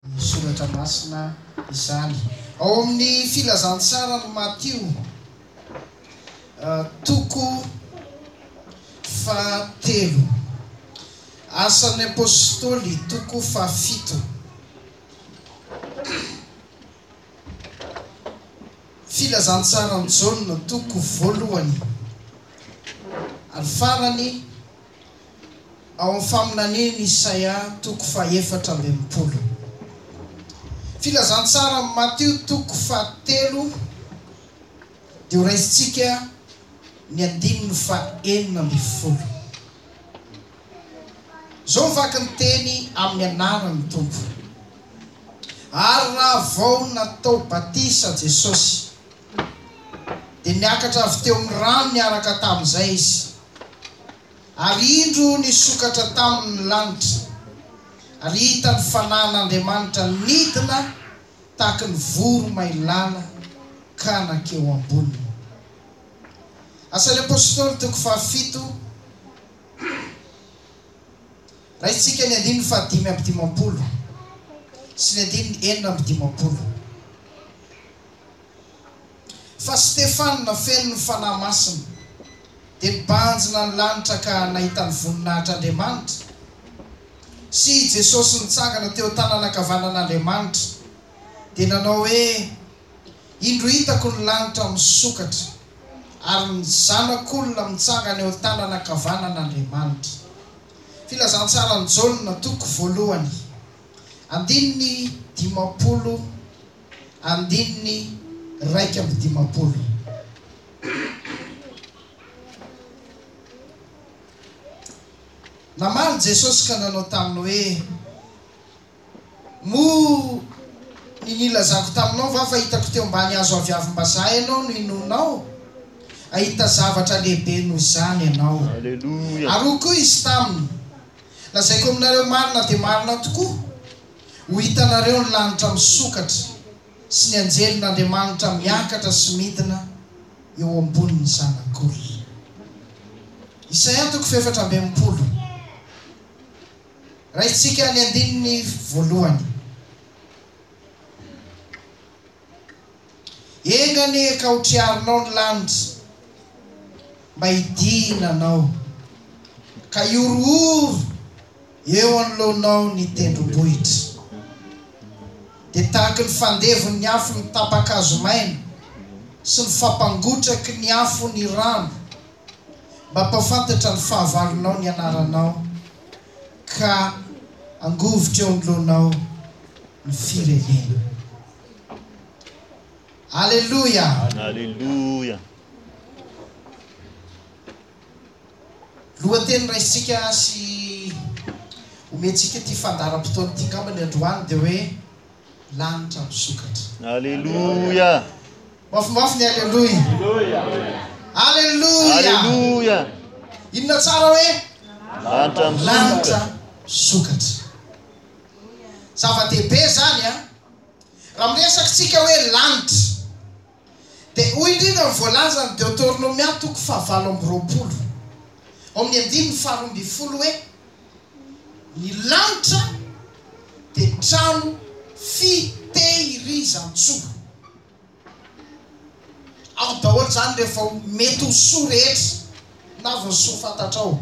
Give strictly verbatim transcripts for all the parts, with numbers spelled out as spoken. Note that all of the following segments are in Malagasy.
soratra masina izany. Ao amin'ny filazantsara no Matio toko fahatelo, asan'ny apôstôly toko fahafito, filazantsara ny Jaona toko voalohany ary farany ao amin'ny faminaneny Isaia toko fahaefatra amby enimpolo. Filazantsara ny Matio toko fahatelo dia ho raisitsika ny andininy fahaenina amby folo. Zao mivaky ny teny amin'ny anarany Tompo. Ary raha vao natao batisa Jesosy dia niakatra avy teo amin'ny rano niaraka tamin'izay izy, ary indro nisokatra tamin'ny lanitra, ary hita ny fanahin'Andriamanitra nidina tahaka ny voro mailala ka nakeo amboniny. Asan'ny apôstôly toko fahafito, raisitsika ny andininy fahadimy amby dimampolo sy ny andininy enina amby dimampolo. Fa Stefana feno ny fanahy masina dia nibanjina ny lanitra ka nahita ny voninahitr'Andriamanitra sy Jesosy nitsangana teo tanana ankavanan'Andriamanitra, dia nanao hoe, indro hitako ny lanitra misokatra ary ny zanak'olona mitsangana eo tanana ankavanan'Andriamanitra. Filazantsara ny Jaona toko voalohany, andininy dimampolo, andininy raika amby dimampolo. Namaly Jesosy ka nanao taminy hoe, mo ny nilazako taminao va fa hitako teo ambany azo aviavim-bazaha ianao no inonao, ahita zavatra lehibe noho izany ianao. Ary koa izy taminy, lazaiko aminareo marina dia marina tokoa, ho hitanareo ny lanitra misokatra sy ny anjelin'Andriamanitra miakatra sy midina eo ambonin'ny zanak'olona. Isaia toko fahaefatra amby enimpolo, raisitsika ny andininy voalohany. Engany ka hotriarinao ny lanitra mba hidinanao, ka iorooro eo anoloanao ny tendrombohitra. Dia tahaka ny fandevon'ny afo ny tapa-kazo maina sy ny fampangotraky ny afo ny rano, mba ampafantatra ny fahavalonao ny anaranao, ka angovitra eo anoloanao ny firenena. Alleluia. Alleluia. Lohateny raisitsika sy omentsika ty fandaharam-potoana ty ngambany androany dia hoe lanitra misokatra. Alleluia. Mafimafy ny alleluia. Alleluia. Alleluia. Inona tsara hoe lanitra lanitra misokatra. Zava-dehibe zany a, raha miresakitsika hoe lanitra dia hoy indrindra ny voalaza ny Deutéronomia toko fahavalo amby roapolo ao amin'ny andininy faharoa amby folo hoe, ny lanitra dia trano fitehirizan-tsoa. Ao daholo zany rehefa mety ho soa rehetra na vao soa fantatrao.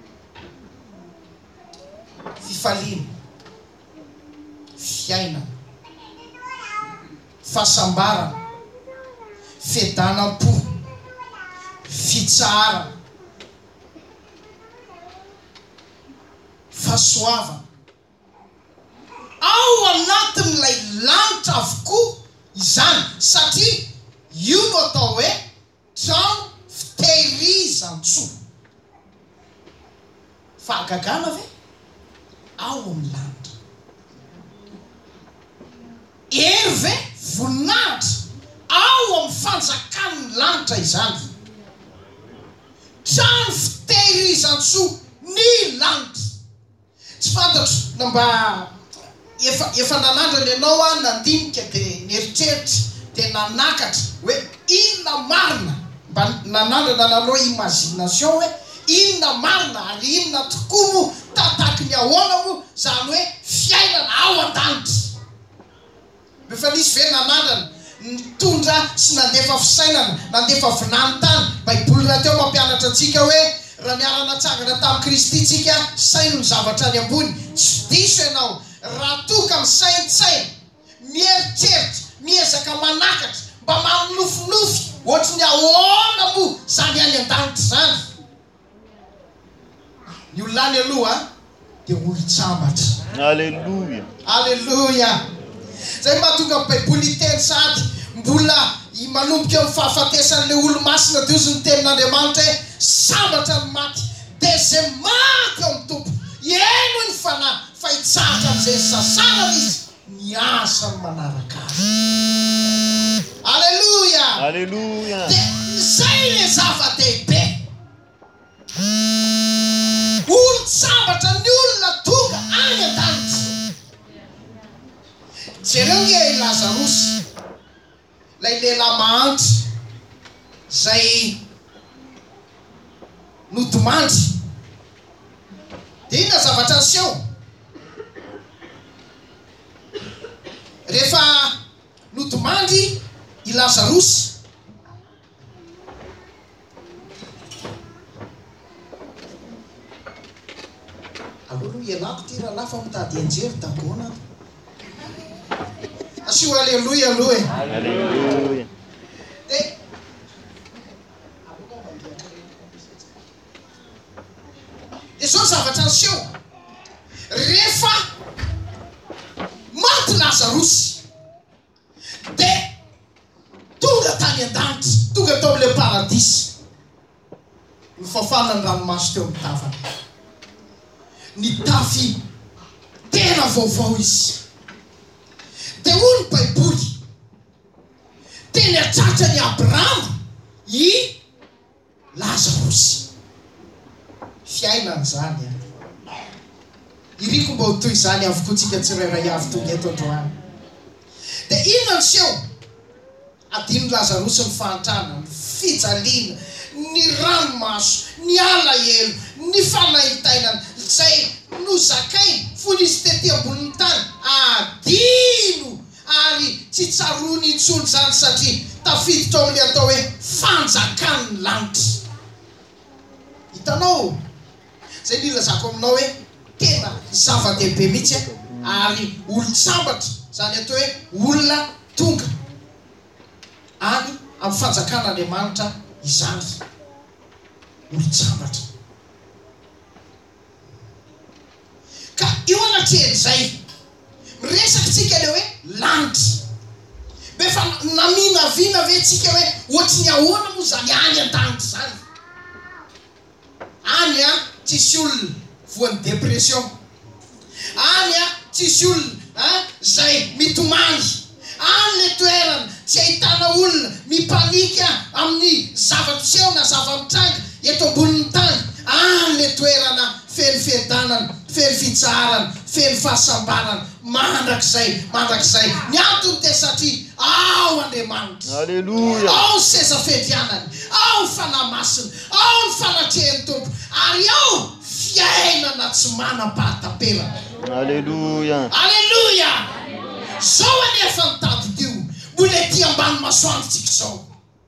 Fifaliana, fiainana, fahasambarana, fiadanam-po, fitsarana, fahasoavana, ao anatin'ilay lanitra avokoa izany, satria io no atao hoe trano fitehirizan-tsoa. Fahagagana ve? Ao amin'ny lanitra. Ery ve? Voninahitra. Ao amin'ny fanjakan'ny lanitra izany. Trano fitehirizan-tsoa ny lanitra. Tsy fantatro na mba efa efa nanandrana ianao a nandinika dia nieritreritra dia nanakatra hoe inona marina, mba nanandrana nanao imagination hoe inona marina ary inona tokoa mo tataky ny ahoana mo, zany hoe fiainana ao an-danitra. efa nisy ve nanandrana nitondra sy nandefa fisainana nandefa vinanytany baiboly raha teo mampianatra antsika hoe raha niarana tsangana tamin'i Kristy tsika saino ny zavatra any ambony tsy diso ianao raha toka misaintsaina mieritreritra miezaka manakatra mba manofinofy ohatry ny ahoana moa zany any an-danitra zany ny olona ny aloha dia olo-tsambatra. Alleluia. Alleluia. Zay mahatonga baiboly iteny sady mbola manomboka eo amin'ny fahafatesan'ilay olo-masina dia ozy ny tenin'Andriamanitra hoe sambatra ny maty dia zay maty ao amin'ny tompo eno ny fanahy fa hitsahatra amin'izay sasana izy ny asany manaraka azy. Alleluia. Alleluia. Dia zay le zava-dehibe olo-sambatra ny olona tonga any an-danitra. Jereo nge Lazarosy lay lehilahy mahantra zay nodomandry dia inona zavatra niseho rehefa nodomandry i Lazarosy aloha ialako ty raha lafa mitady anjery dagona asio aleluia aloha e. Alleluia. Dia dia zao zavatra niseho rehefa maty Lazarosy dia tonga tany an-danitra tonga tao amin'ilay paradisy nifafana ny ranomasy teo amin'ny tavany ny tafy tena vaovao izy dia hoy ny baiboly teny atratra ny Abrahama i Lazarosy fiainana zany a iriko mba ho toy zany avokoa tsika tsirairay avy tonga eto androany. Dia inona niseho adiny Lazarosy ny fahantrana ny fijaliana ny ranomaso ny alahelo ny fanahitainana zay nozakainy fony izy tety ambonin'ny tany adino ary tsy tsarony intsony zany satria tafiditra ao amin'ilay atao hoe fanjakan'ny lanitra. Hitanao zay nilazako aminao hoe tena zava-dehibe mihitsy ary olo-tsambatra zany atao hoe olona tonga any amin'ny fanjakan'Andriamanitra izany olo-tsambatra. Ka eo anatrehan'izay miresaka tsika le hoe lanitra be fa naminaviana ve tsika hoe ohatry ny ahoana moa zany any an-danitra zany any a tsisy olona voan'ny depression any a tsisy olona zay mitomany any le toerana tsy ahitana olona mipanika amin'ny zava-piseho na zava-mitranga eto ambonin'ny tany any le toerana feno fiadanana feno fitsarana feno fahasambarana mandrakizay mandrakizay ny antony dia satria ao Andriamanitra. Alleluia. Ao ny seza fedianany ao ny fanahy masina ao ny fanatrehan'ny tompo ary ao fiainana tsy manam-pahatapelana. Alleluia. Alleluia. Zao anefa ny tadidio mbola ety ambany masoandro tsika zao.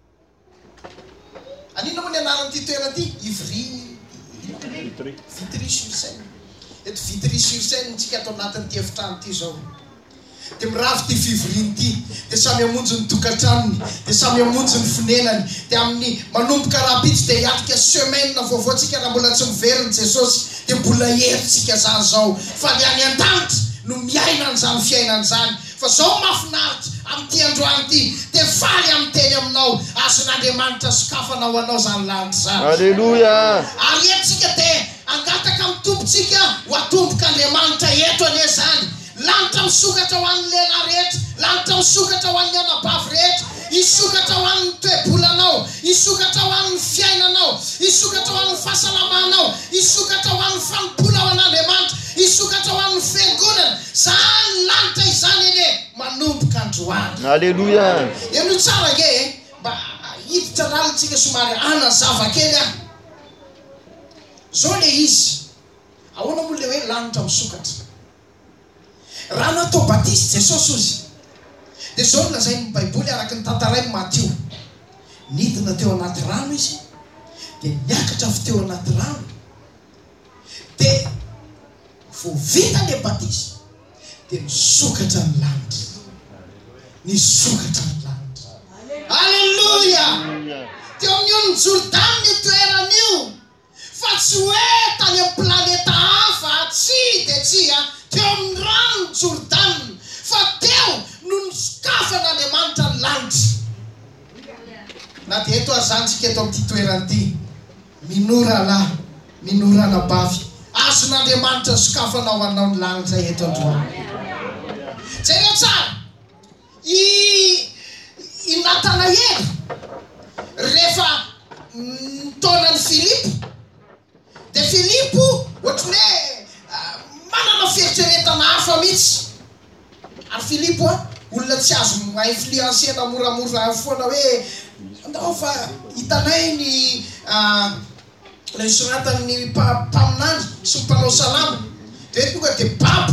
Anina moa ny anaran'ity toerana ity Ivry Vitry-sur-Seine eto Vitry-sur-Seine tsika ato anatin'ity efitrano ity zao. Dia miravy ty fivoriany ity dia samy hamonjy ny tokantranony dia samy hamonjy ny fonenany dia amin'ny manomboka rabitsy dia hiatrika semaine vaovao tsika raha mbola tsy miveriny Jesosy dia mbola heritsika zany zao fa ny any an-danitra no miaina an'izany fiainana zany. Fa zao mahafinaritra amin'ity androany ity dia faly amin'ny teny aminao azon'Andriamanitra sokafana ho anao zany lanitra zany. Alleluia. Ary etsika dia angataka amin'ny tompontsika ho atomboka Andriamanitra eto ane zany. Lanitra misokatra ho an'ny lehilahy rehetra lanitra misokatra ho an'ny anabavy rehetra isokatra ho an'ny toe-bolanao isokatra ho an'ny fiainanao isokatra ho an'ny fahasalamanao isokatra ho an'ny fampola ao an'Andriamanitra isokatra ho an'ny fiangonana zany lanitra izany ene manomboka androany. Alleluia. Eno tsara nge mba hiditra lalitsika somary anazava kely a zao le izy ahoana moa le hoe lanitra misokatra raha natao batisa Jesosy ozy dia zao nolazainy baiboly araky ny tantarainy Matio. Nidina teo anaty rano izy dia niakatra avy teo anaty rano dia vao vita le batizy dia nisokatra ny lanitra, nisokatra ny lanitra. Alleluia! Teo amin'io ny Jordan ny toeran'io, fa tsy hoe tany amin'ny planeta hafa, tsy dia tsy a teo amin'ny rano Jordan, fa teo no nisokafan'Andriamanitra ny lanitra. Na dia eto azantsika eto amin'ity toerana ity, minora lahy, minora anabavy, azon'Andriamanitra ny sokafanao anao ny lanitra eto androany. Jereo tsara, i i Natanaely rehefa taonan'i Filipo, dia Filipo ohatran'ny hoe manana fieritreretana hafa mihitsy. Ary Filipo a olona tsy azo influensena moramora foana hoe andao fa hitanay ny ilay soratan'ny mpaminany sy ny mpanao salama dia hoe tonga dia babo.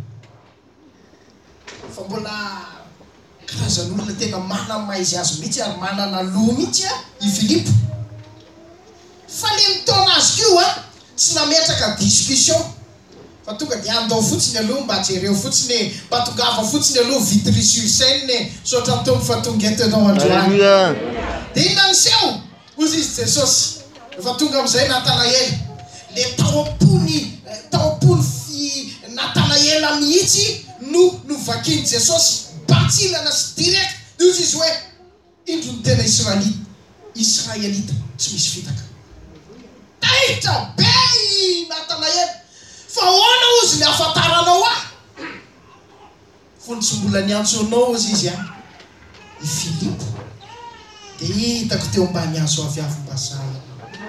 Fa mbola karazan'olona tena manana maizy azy mihitsy ary manana loha mihitsy a i Filipo. Fa le nitaona azy kio a tsy nametraka discussion, fa tonga dia andao fotsiny aloha mba jereo fotsiny, mba tongava fotsiny aloha vitry sur scène sotra tompo fa tonga etonao androany. Dia inona niseho ozy izy Jesosy rehefa tonga amin'izay Natanaely, le taompony taompony fi Natanaela mihitsy no novakiny Jesosy batsilana sy direct. Izy izy hoe indro ny tena Israelita, Israelita tsy misy fitaka. Taitra be i Natanaely, fa hoana ozy ny afantaranao ahy? Fony tsy mbola niantso anao ozy izy a i Filipo. Dia hitako teo mbany azo avy avim-basana.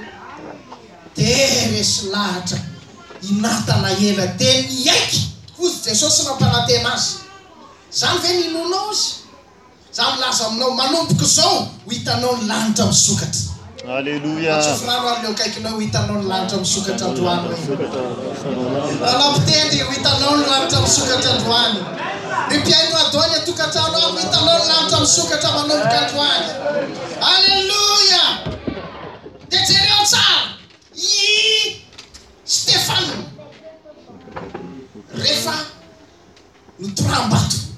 Dia resy lahatra i Natanaela dia niaiky ozy Jesosy nampanantena azy. Zany ve ninonao izy? Za milaza aminao manomboka zao ho hitanao ny lanitra misokatra. Alleluia. Tsofrano ary leo kaikinao ho hitanao ny lanitra misokatra androany. Ralam-pitendry ho hitanao ny lanitra misokatra androany. Ny mpiaino adoany atokantrano ao ho hitanao ny lanitra misokatra manomboka androany. Alleluia. Dia jereo tsara i Stefano rehefa notoram-bato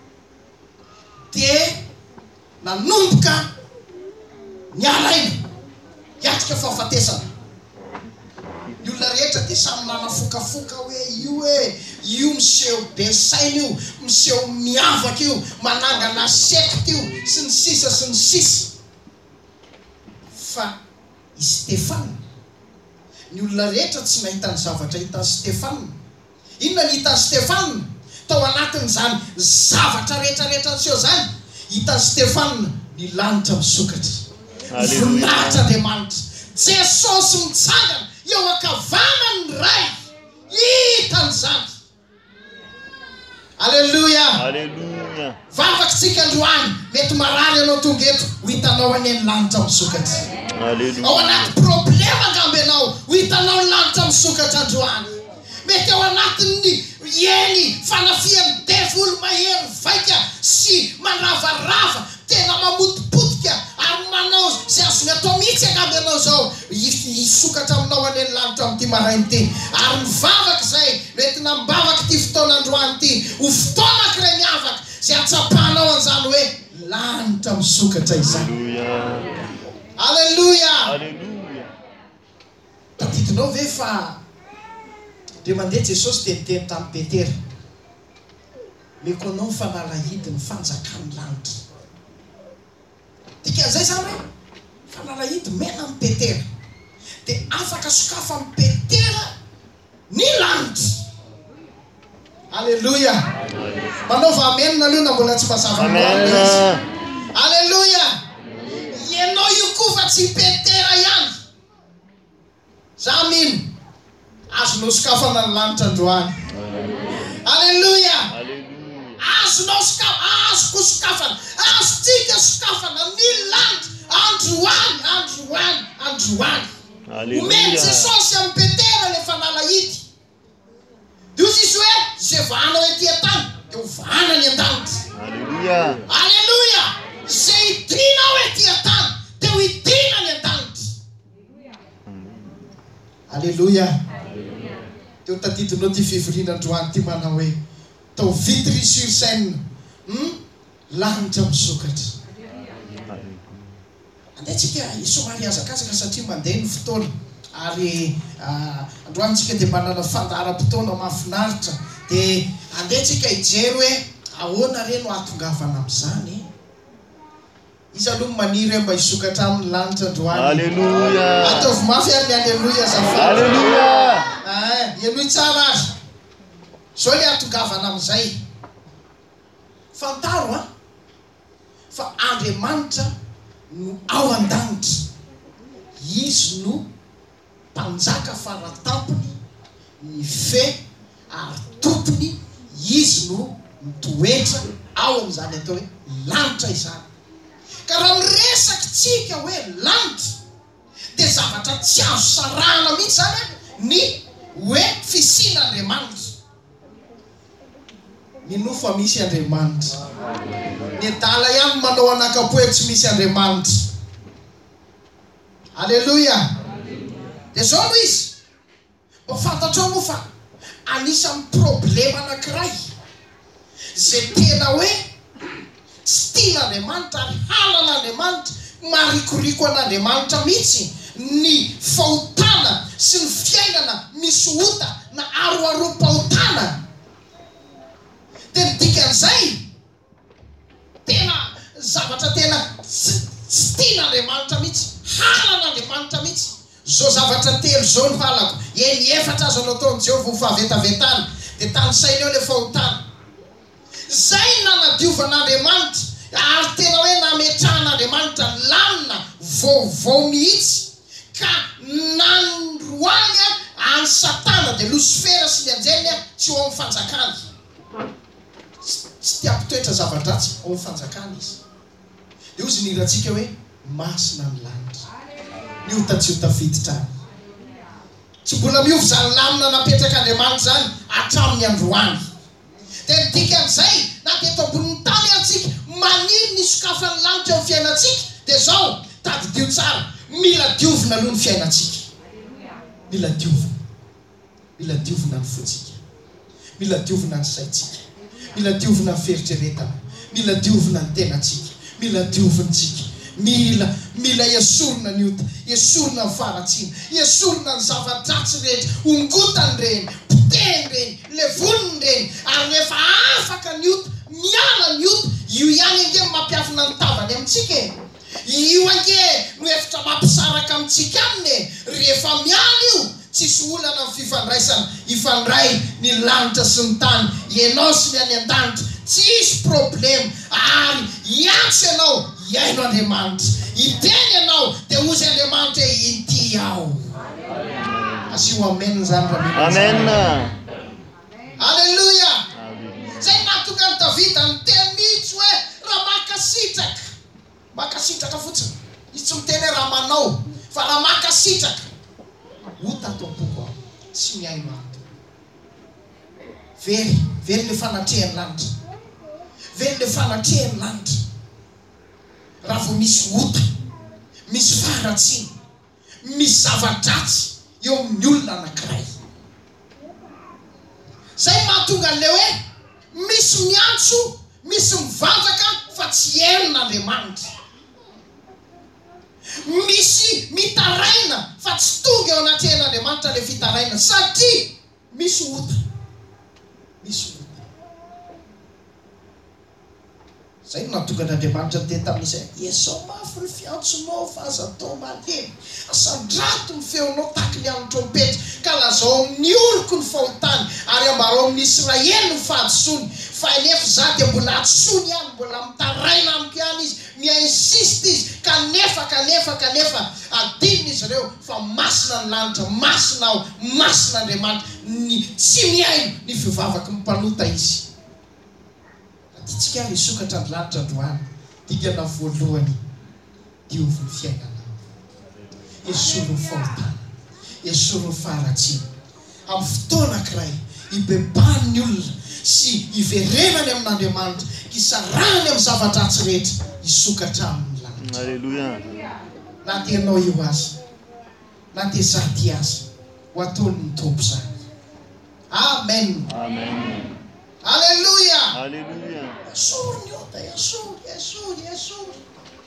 dia nanomboka nialaina hiatrika fahafatesana. Ny olona rehetra dia samy nanafokafoka hoe io hoe io miseho be saina io, miseho miavaka io, manangana sekta io sy ny sisa sy ny sisa. Fa i Stefano, ny olona rehetra tsy nahita ny zavatra hitan'i Stefano. Inona ny hitan'i Stefano? Tao anatin'izany zavatra rehetrarehetra niseho zany, hitan'i Stefano ny lanitra misokatra. Voninahitra Andriamanitra, Jesosy mitsangana eo ankavanany ray, hitan'izany. Alleluia. Alleluia. Vavakantsika androany mety marary ianao tonga eto ho hitanao any ny lanitra misokatra. Alleluia. Ao anaty problema ngambe anao ho hitanao ny lanitra misokatra androany. Mety ao anatin'ny eny fanafian'ny devil mahery vaika sy manravarava tena mamotipotika ary manao zay azony atao mihitsy angambe anao zao hisokatra aminao any ny lanitra amin'ity marainy ity. Ary mivavaka izay mety nambavaka ity fotoana androany ity ho fotoana kiray miavaka zay atsapanao an'izany hoe lanitra misokatra izany. Alleluia. Alleluia. Tadidinao ve fa dia mandeha Jesosy dia niteny tamin'i Petera, meko anao fanalahidi ny fanjakan'ny lanitra. Dikan'izay zany hoe fanalahidi mena amin'ny Petera dia afaka sokafa amin'ny Petera ny lanitra. Alleluia. Manaova amen aloha na mbola tsy mazava Amen. Alleluia. Ianao io koa fa tsy Petera ihany. Za mino azonao sokafana ny lanitra androany. Alleluia. Azonao sokafa, azoko sokafana, azotsika sokafana ny lanitra androany, androany, androany. Omeny Jesosy amin'ny Petera le fanalahity. Dia izy hoe zay vahanao ety an-tany dia ho vahana ny an-danitra. Alléluia. Alléluia. Zay idina hoe tia-tany dia ho idina ny an-danitra. Alléluia. Teo tadidinao ty fivoriana androany ty manao hoe tao vitry sur scène hmm? Lanitra misokatra. Andehantsika somary azakazaka satria mandeha ny fotoana ary androantsika dia manana fandaharam-potoana mahafinaritra dia andehantsika hijery hoe ahoana reno ahatongavana amin'izany. Izy aloha maniry hoe mba hisokatra amin'ny lanitra androany. Alléluia. Ataovy mafy ary ny alléluia zafady. Alléluia. Ianohy tsara azy. Zao le ahatongavana amin'izay. Fantaro a fa Andriamanitra no ao an-danitra. Izy no mpanjaka faratampony, ny fe ary tompony. Izy no mitoetra ao amin'izany atao hoe lanitra izany. Ka raha miresaka tsika hoe lanitra dia zavatra tsy azo sarahana mihitsy zany ny hoe fisian'Andriamanitra. Mino fa misy Andriamanitra. Ny dala ihany manao anakapoe tsy misy Andriamanitra. Alléluia. Dia zao no izy. Mba fantatrao moa fa anisan'ny problema anankiray zay tena hoe tsy tian'Andriamanitra ary halan'Andriamanitra, marikoriko an'Andriamanitra mihitsy ny fahotana sy ny fiainana misy ota na aroarom-pahotana. Dia ny dikan'izay tena zavatra tena tsy tian'Andriamanitra mihitsy, halan'Andriamanitra mihitsy. Zao zavatra telo zao no halako. Eny efatra azo nataony Jehovah ho fahavetavetana dia tany saina eo le fahotana. Zay nanadiovan'Andriamanitra ary tena hoe nametrahan'Andriamanitra lamina vaovao mihitsy ka nandroany any Satana dia Lucifera sy ny anjely tsy ho amin'ny fanjakany. Tsy tia mpitoetra zava-dratsy ao amin'ny fanjakany izy. Io izy nirantsika hoe masina ny lanitra. Ny ota tsy ho tafiditra any. Tsy mbola miovy zany lamina napetraka Andriamanitra zany hatramin'ny androany. Dia ny dikan'izay na dia eto ambonin'ny tany antsika maniry ny sokafan'ny lanitra eo amin'ny fiainantsika dia zao tadidio tsara. Mila diovina aloha ny fiainantsika. Mila diovina. Mila diovina ny fontsika. Mila diovina ny saitsika. Mila diovina ny fieritreretana. Mila diovina ny tenantsika. Mila diovintsika. Mila mila esorina ny ota, esorina ny faratsiana, esorina ny zava-dratsy rehetra, ongotany reny, poteny reny, levoniny reny, ary rehefa afaka ny ota, miala ny ota, io ihany ange mampiafina ny tavany amintsika. Io ange no efitra mampisaraka amintsika aminy. Rehefa miala io, tsisy olana amin'ny fifandraisana, ifandray ny lanitra sy ny tany, ianao sy ny any an-danitra, tsisy problema. Ary iantso ianao, iaino Andriamanitra. Iteny ianao dia ozy Andriamanitra hoe ity aho. Asio amen zany raha. Amen. Alléluia. Zay nahatonga ny Davida niteny mihitsy hoe raha makasitraka. Makasitraka fotsiny. Izy tsy miteny hoe raha manao fa raha makasitraka. Ota ato am-poko aho. Tsy miaino ato. Very, very le fanatrehany lanitra. Very le fanatrehany lanitra. Raha vao misy ota, misy faharatsiana, misy zava-dratsy eo amin'ny olona anankiray. Zay mahatonga an'ilay hoe misy miantso, misy mivanjaka fa tsy herin'Andriamanitra. Misy mitaraina fa tsy tonga eo anatrehan'Andriamanitra le fitaraina satria misy ota. Misy ota. Zay no nahatonga n'Andriamanitra teny tamin'izay. Esao mafy ny fiantsonao fa aza atao malemy. Asandrato ny feonao taky ny an'ny trompetra ka lazao amin'ny oroko ny fahotany ary ambarao amin'ny Israely ny fahadisoany. Fa nefa za dia mbola atsoiny ihany, mbola mitaraina amiko ihany izy, mia-insiste izy kanefa kanefa kanefa adininy izy ireo fa masina ny lanitra, masina aho, masina Andriamanitra, ny tsy miaino ny fivavaky mpanota izy. Tsika ary sokatra ny lanitra androany. Digana voalohany diovy ny fiainana. Esoro ny fahotana, esoro ny faharatsiana. Amin'ny fotoana anankiray ibebahany ny olona sy iverenany amin'Andriamanitra isarany amin'ny zavatra tsy rehetra isokatra amin'ny lanitra. Alléluia. Na dia ianao io azy na dia zaty azy ho ataony ny tompo zany. Amen. Amen. Alléluia. Alléluia. Esory ny ota, esory, esory, esory.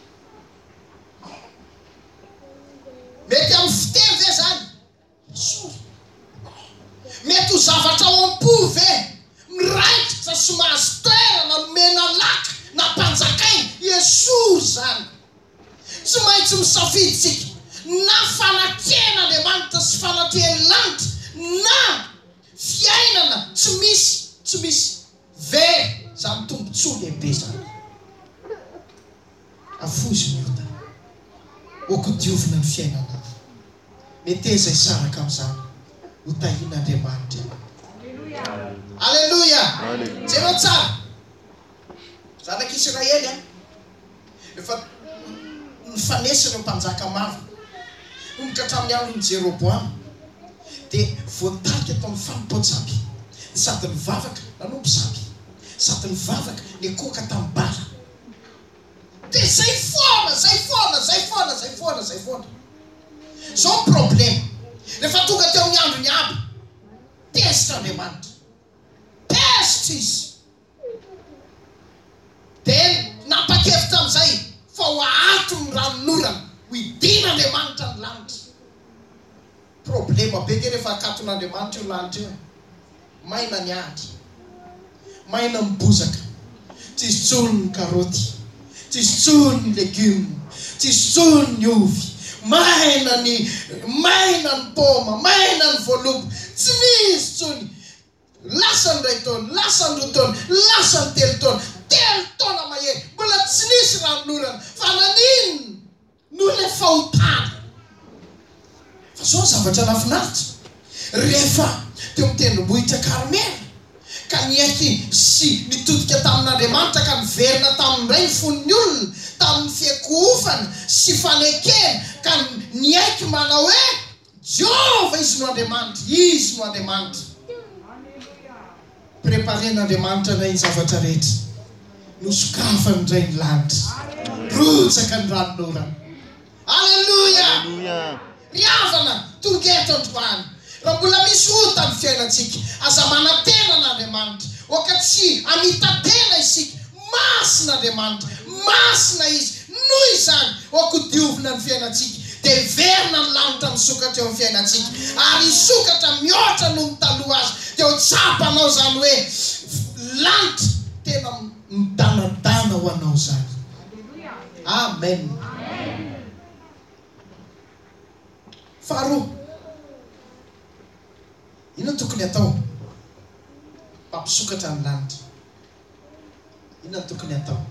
Mety amin'ny fiteny ve zany? Esory. Mety ho zavatra ao am-po ve? Miraikitra sy mahazo toerana mena laka na mpanjakainy, esory zany. Tsy maintsy misafiditsika na fanaten'Andriamanitra sy fanaten'ny lanitra na fiainana tsy misy tsy misy very zany tombontsoa lehibe zany. Afozy ny ota okodiovina ny fiainana. Mety izay saraka amin'izany ho tahian'Andriamanitra. Alléluia. Jereo tsara zanak'Israely a efa nifanesy ireo mpanjaka maro omoka hatramin'ny andron'ny Jeroboam dia voatarika tao amin'ny fanompoan-tsampy sady nivavaka nanompo sampy sady nivavaka nikoka tamin'ny bala. Dia zay foana zay foana zay foana zay foana zay foana zao problème rehefa tonga teo amin'ny andro ny aby test Andriamanitra test izy dia napakevitra amin'izay fa ho ato ny ranon'orana ho idin'Andriamanitra ny lanitra. Problema be ke rehefa akaton'Andriamanitra io lanitra io maina ny ady maina ny bozaka tsisy tsony ny karoty tsisy tsony ny legioma tsisy tsony ny ovy maina ny maina ny poma maina ny voalobo tsy misy tsony. Lasa ny ray taona lasa ny roa taona lasa ny telo taona telo taona mahery mbola tsy nisy ranon'orana fa nanino no le fahotana. Fa zao zavatra lafinaritra rehefa teo amin'ny tendrombohitra Karmela ka niaiky sy nitodika tamin'Andriamanitra ka niverina tamin'iray ny fon'ny olona tamin'ny fiakohofana sy fanekena ka niaiky manao hoe Jehova izy no Andriamanitra izy no Andriamanitra. Preparen'Andriamanitra na iny zavatra rehetra nosokafany indray ny lanitra rotsaka ny ranon'orana. Alleluia. Alléluia. Riavana tonga eto androany raha mbola misy ota amin'ny fiainantsika aza manantena n'Andriamanitra oka tsy amitatena isika masin'Andriamanitra masina izy noho izany okodiovina ny fiainantsika dia verina ny lanitra misokatra eo amin'ny fiainantsika ary isokatra mihoatra noho ny taloha azy dia ho tsapanao zany hoe lanitra tena midanadana ho anao zany. Amen. Faharoa, inona tokony atao mampisokatra ny lanitra? Inona tokony atao?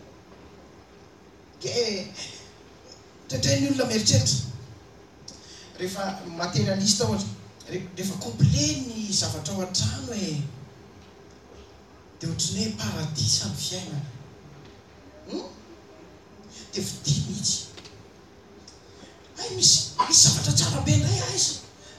Ke tratran'ny olona mieritreritra rehefa materialista ohatra rehefa complet ny zavatra ao an-trano e dia ohatrany hoe paradisa ny fiainana. Hmm? Dia vidiny mihitsy. Ay misy misy zavatra tsara be ndray aiza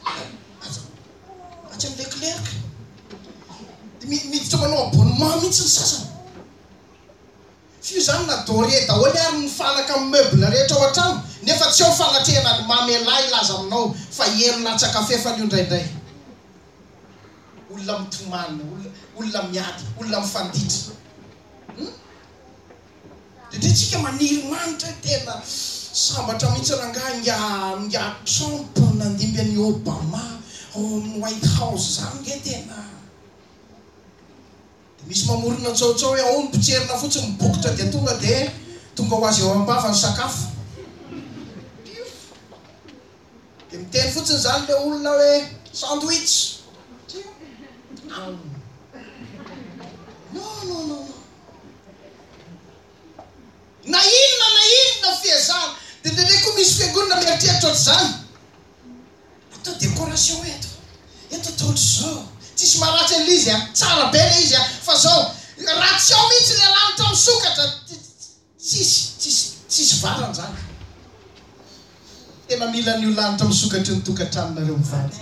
atsy amin'ny leclerc miditra manao abonnement mihitsy ny sasany. Fio zany na dore daholo ary mifanaka amin'ny meuble rehetra ao an-trano nefa tsy ao fanatrehana ny mamelahy ilaza aminao fa elo latsakafe fa nio indraindray. Olona mitomana, olona miady, olona mifanditra. Hmm? Dia dia tsika maniry manitra tena sambatra mihitsy rangaha nga nga Trump nandimby an'i Obama ao amin'ny White House zany nge tena. Dia misy mamorona tsaotsao hoe ao ny potserina fotsiny mibokotra dia tonga dia tonga ho azy eo am-bava ny sakafo. Dia miteny fotsiny zany le olona hoe sandwich. No, no, no. Na inona na inona fiezana dia ndraindray koa misy fiangonana mieritreritra ohatr'izany. Atao décoration eto eto atao ohatr'izao tsisy maratsy an'ilay izy a tsara be le izy a fa zao raha tsy ao mihitsy le lanitra misokatra tsisy tsisy tsisy varana zany. Tena mila n'io lanitra misokatra io ny tokantranonareo mivady.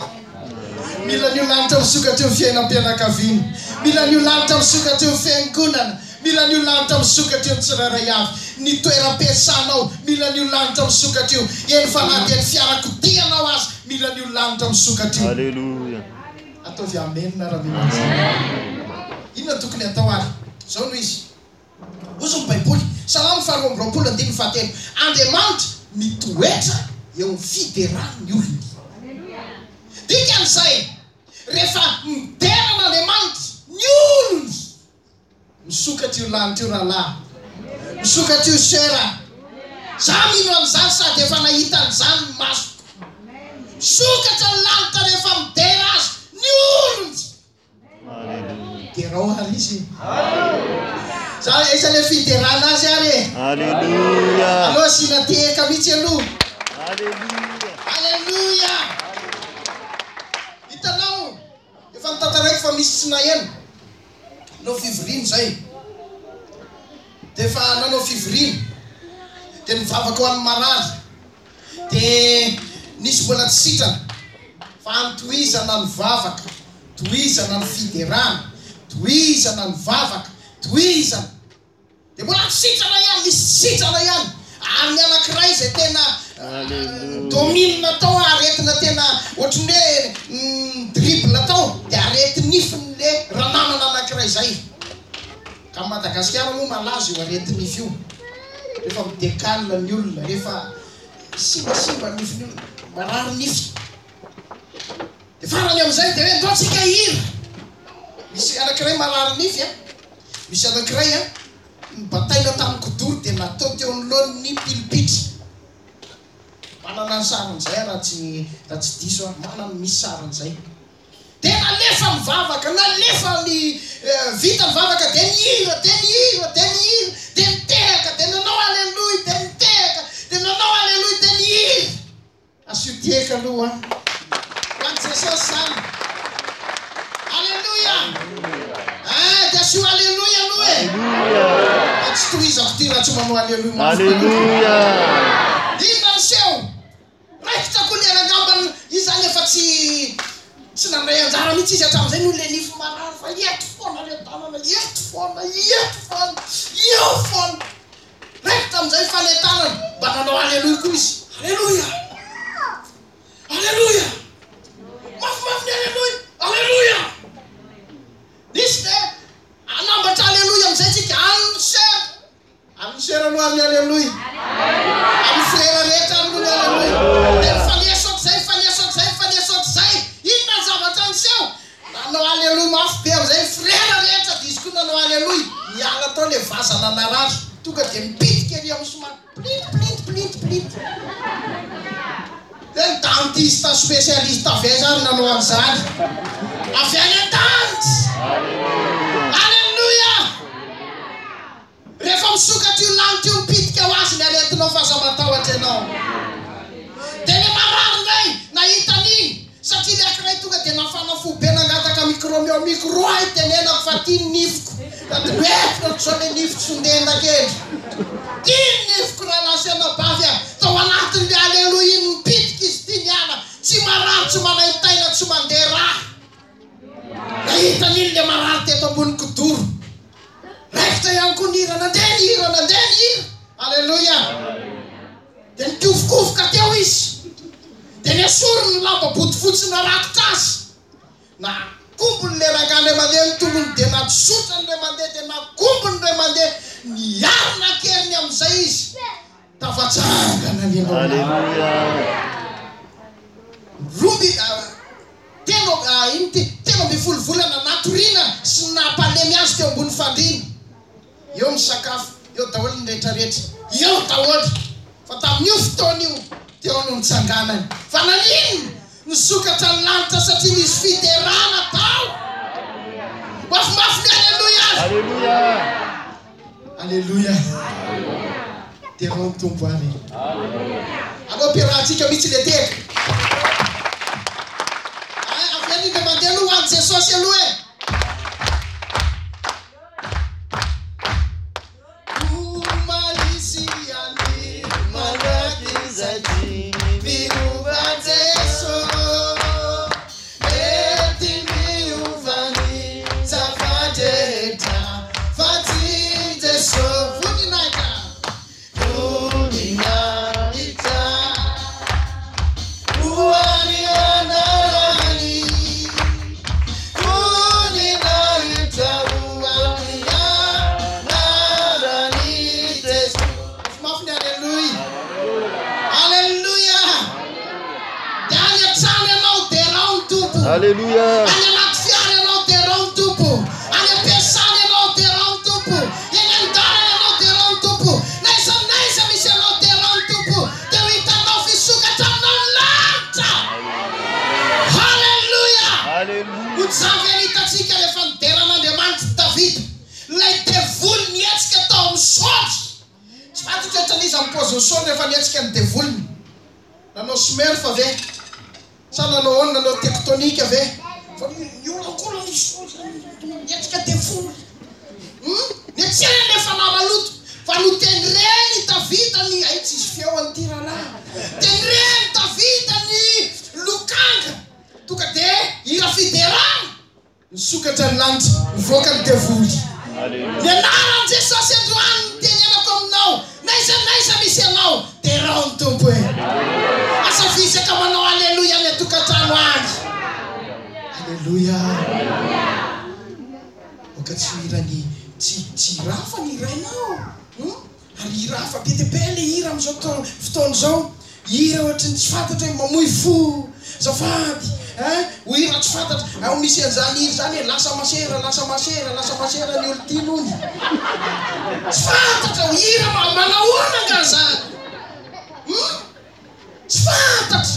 Mila n'io lanitra misokatra io fiainam-pianakaviana. Mila n'io lanitra misokatra io fiangonana. mila ny lanitra misokatra eo tsiraray avy ny toeram-piasanao mila ny lanitra misokatra eo eny fanadiany fiarakotianao azy mila ny lanitra misokatra eo Alléluia ataovy amenina raha mila inona tokony atao ary zao no izy ozy ny baiboly salamo faharoa amby roapolo andiny fahatelo Andriamanitra mitoetra eo ny fiderany olony dikan'izay rehefa miterana Andriamanitra ny olony misokatra io lanitra io rahalahy misokatra io sera za mino an'izany sady efa nahita an'izany ny masoko sokatra ny lanitra rehefa midera azy ny olony derao ary izy za isa le fiderana azy ary Alléluia aloha sinateka mihitsy aloha Alléluia Alléluia hitanao efa nitantaraiky fa misy tsy naheno no fivoriny zay de fa nanao fivoriny de nivavaka ho an'ny marary de nisy mbola tsy sitrana fa antohizana ny vavaka tohizana ny fiderana tohizana ny vavaka tohizana de mbola tsy sitrana ihany misy sitrana ihany ary ny anankiray zay tena domine tao aretina tena ohatrany hoe dribble tao de arety nifiny le ranamana anankiray zay ka Madagasikara moa malazo io arety nify io rehefa midekale ny olona rehefa simbasimba nifiny olona marary nify de farany am'izay de hoe ndotsika hira misy anankiray marary nify a misy anankiray a nibataina tamin'ny kodoro de natao teo anoloany ny pilipitry manana ny saran'izay raha tsy raha tsy diso a manana misy saran'izay de nalefa mivavaka nalefa ny vita mivavaka de nihira de nihira de nihira de nitehaka de nanao aleluia de nitehaka de nanao aleluia de nihira asio tieka aloha hoan'ny Jesosy zany aleluia ah de asio aleluia aloha e tsy tohizako ty raha tsy manao aleluia Alléluia inona ny seho raikitra kolera angambany izany efa tsy tsy nandray anjara mihitsy izy hatramin'izay no le nify marary fa eto foana le tanana eto foana eto foana eo foana raikitra amin'izay fanetanana mba nanao aleluia koa izy aleluia aleluia mafimafy ny aleluia aleluia nisy de anambatra aleluia amin'izay tsika anser anser aloha amin'ny aleluia amin'ny frera rehetra aloha ny aleluia de mifanesoko zay mifanesoko zay mifanesoko zay inona ny zavatra niseho nanao aleluia mafy be amin'izay frera rehetra de izy koa nanao aleluia miala tao le vazana narary tonga de mipitika ery amin'ny somary plint plint plint plint de ny dentiste spécialiste avy zany nanao an'izany avy any an-danitsy aleluia rehefa misokatra io lanitra io mipitika ho azy ny aretinao fahasamatahotra ianao de le marary nay nahita an'iny satria le akiray tonga de nafana fo be nangataka micro meo micro ay tenenako fa ty ny nifiko atybetrako zao le nifiko sondendakely ty ny nifiko raha lasiana bavy a tao anatin'le aleluia iny mipitika izy ty niana tsy marary tsy manahitaina tsy mandeha raha nahita an'iny le marary teto ambony kodoro raikitra ihany koa nihira nandeha nihira nandeha nihira aleluia de nikofokofoka teo izy de niasorony lamba botifotsy narakitra azy na kombony le ragandray mandeha ny tongony de natisotrany ray mandeha de nakombony ray mandeha niarina keriny amin'izay izy tafatsangana lenao Alléluia romby teno iny ty teno mby volovolana natoriana sy nampalemy azy teo ambony fandrina eo misakafo eo daholo ny rehetrarehetra eo daholo fa tamin'io fotoana io teo no nitsanganany fa nanino nisokatra ny lanitra satria nisy fiderana tao mafimafy ny aleluia Alléluia aleluia terao ny tompo ary aloha mpiarahantsika mihitsy le teka avy aniny le mandeha aloha hoan'ny Jesosy aloha e Fati Alléluia. Any anaty fiara ianao dia rao ny tompo. Any am-piasana ianao dia rao ny tompo. Eny an-dalana ianao dia rao ny tompo. Naiza naiza misy ianao dia rao ny tompo. Dia ho hitanao fisokatra aminao ny lanitra. Halleluia. Alléluia. Hojavy anitatsika rehefa nideran'Andriamanitra Davida. Ilay devoly nietsika tao amin'ny saotra. Tsy fantatra ohatran'izy amin'ny paozy rehefa nietsika ny devoliny. Nanao smurf ve? Sa nanao ono nanao tektonika ve? Fa miolakola nietsika devoly. Nietsika nefa namaloto. Fa no tenireny Davida ny ay tsisy feo an'ity rahalahy. Tenireny Davida ny lokanga. Tonga dia hira fiderana. Nisokatra ny lanitra, nivoaka ny devoly. Ny anaran'i Jesosy androany ny tenenako aminao. Naiza naiza misy ianao dia rao ny tompo e. Asa fisaka manao alleluia ny atokantrano any. Alleluia. Oka tsy hira ny tsy tsy rafa ny irainao. Ary hira hafa be dia be ilay hira amin'izao fotoana izao. Hira ohatrany tsy fantatra hoe mamoy fo. Zafady. Ho hira tsy fantatra. Ao misy an'izany hira zany hoe lasa masera, lasa masera, lasa masera ny olo tiany ony. Tsy fantatra ho hira manahoana nga zany. Tsy fantatra.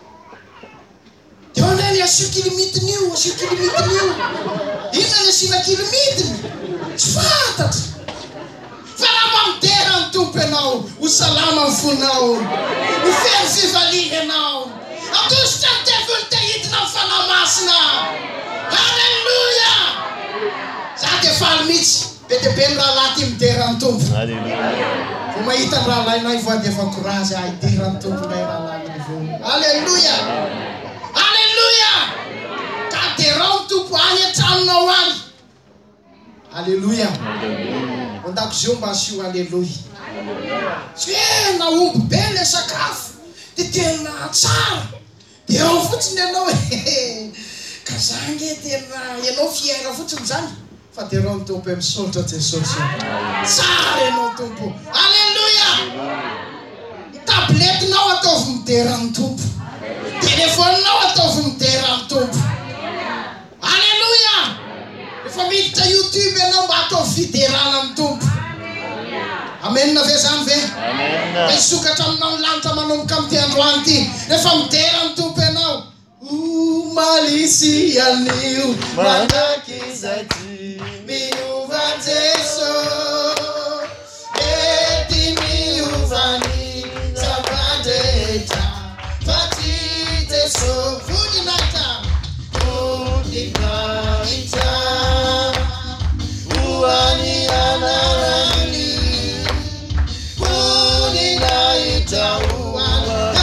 Dia hoanay asio kilomitiny io, asio kilomitiny io. Inona ny asina kilomitiny? Tsy fantatra. Fa raha mamidera ny tompo ianao, ho salama ny fonao, ho feno fivaliana ianao. Atositra ny devoly dia hidina amin'ny fanahy masina. Halleluia. Za dia faly mihitsy. Be dia be ny rahalahy tia midera ny tompo. Vao mahita ny rahalahinay voa dia efa courage ah hidera ny tomponay rahalahinay voa. Halleluia. Halleluia. Ka dia rao ny tompo any an-tranonao any. Halleluia. An-dakozio mba asio halleluia. Tsy hoe naomby be ilay sakafo dia tena tsara. Dia ao fotsiny ianao e. Ka zange tena ianao fiaina fotsiny zany. Fa dia rao ny tompo e misaotra Jesosy. Tsara ianao tompo. Halleluia. Ny tabletinao ataovy midera ny tompo. Telefoninao ataovy midera ny tompo. Halleluia. Rehefa miditra YouTube ianao mba ataovy fiderana ny tompo. Amen ve zany ve? Amen. Isokatra aminao ny lanitra manomboka amin'ity androany ity. Rehefa midera ny tompo ianao. O malisy anio mandakiza ty miova Jesosy. Mety miovany zavadrehetra fa ty Jesosy. Voninahitra. Voninahitra. Hoany anarany. Voninahitra hoany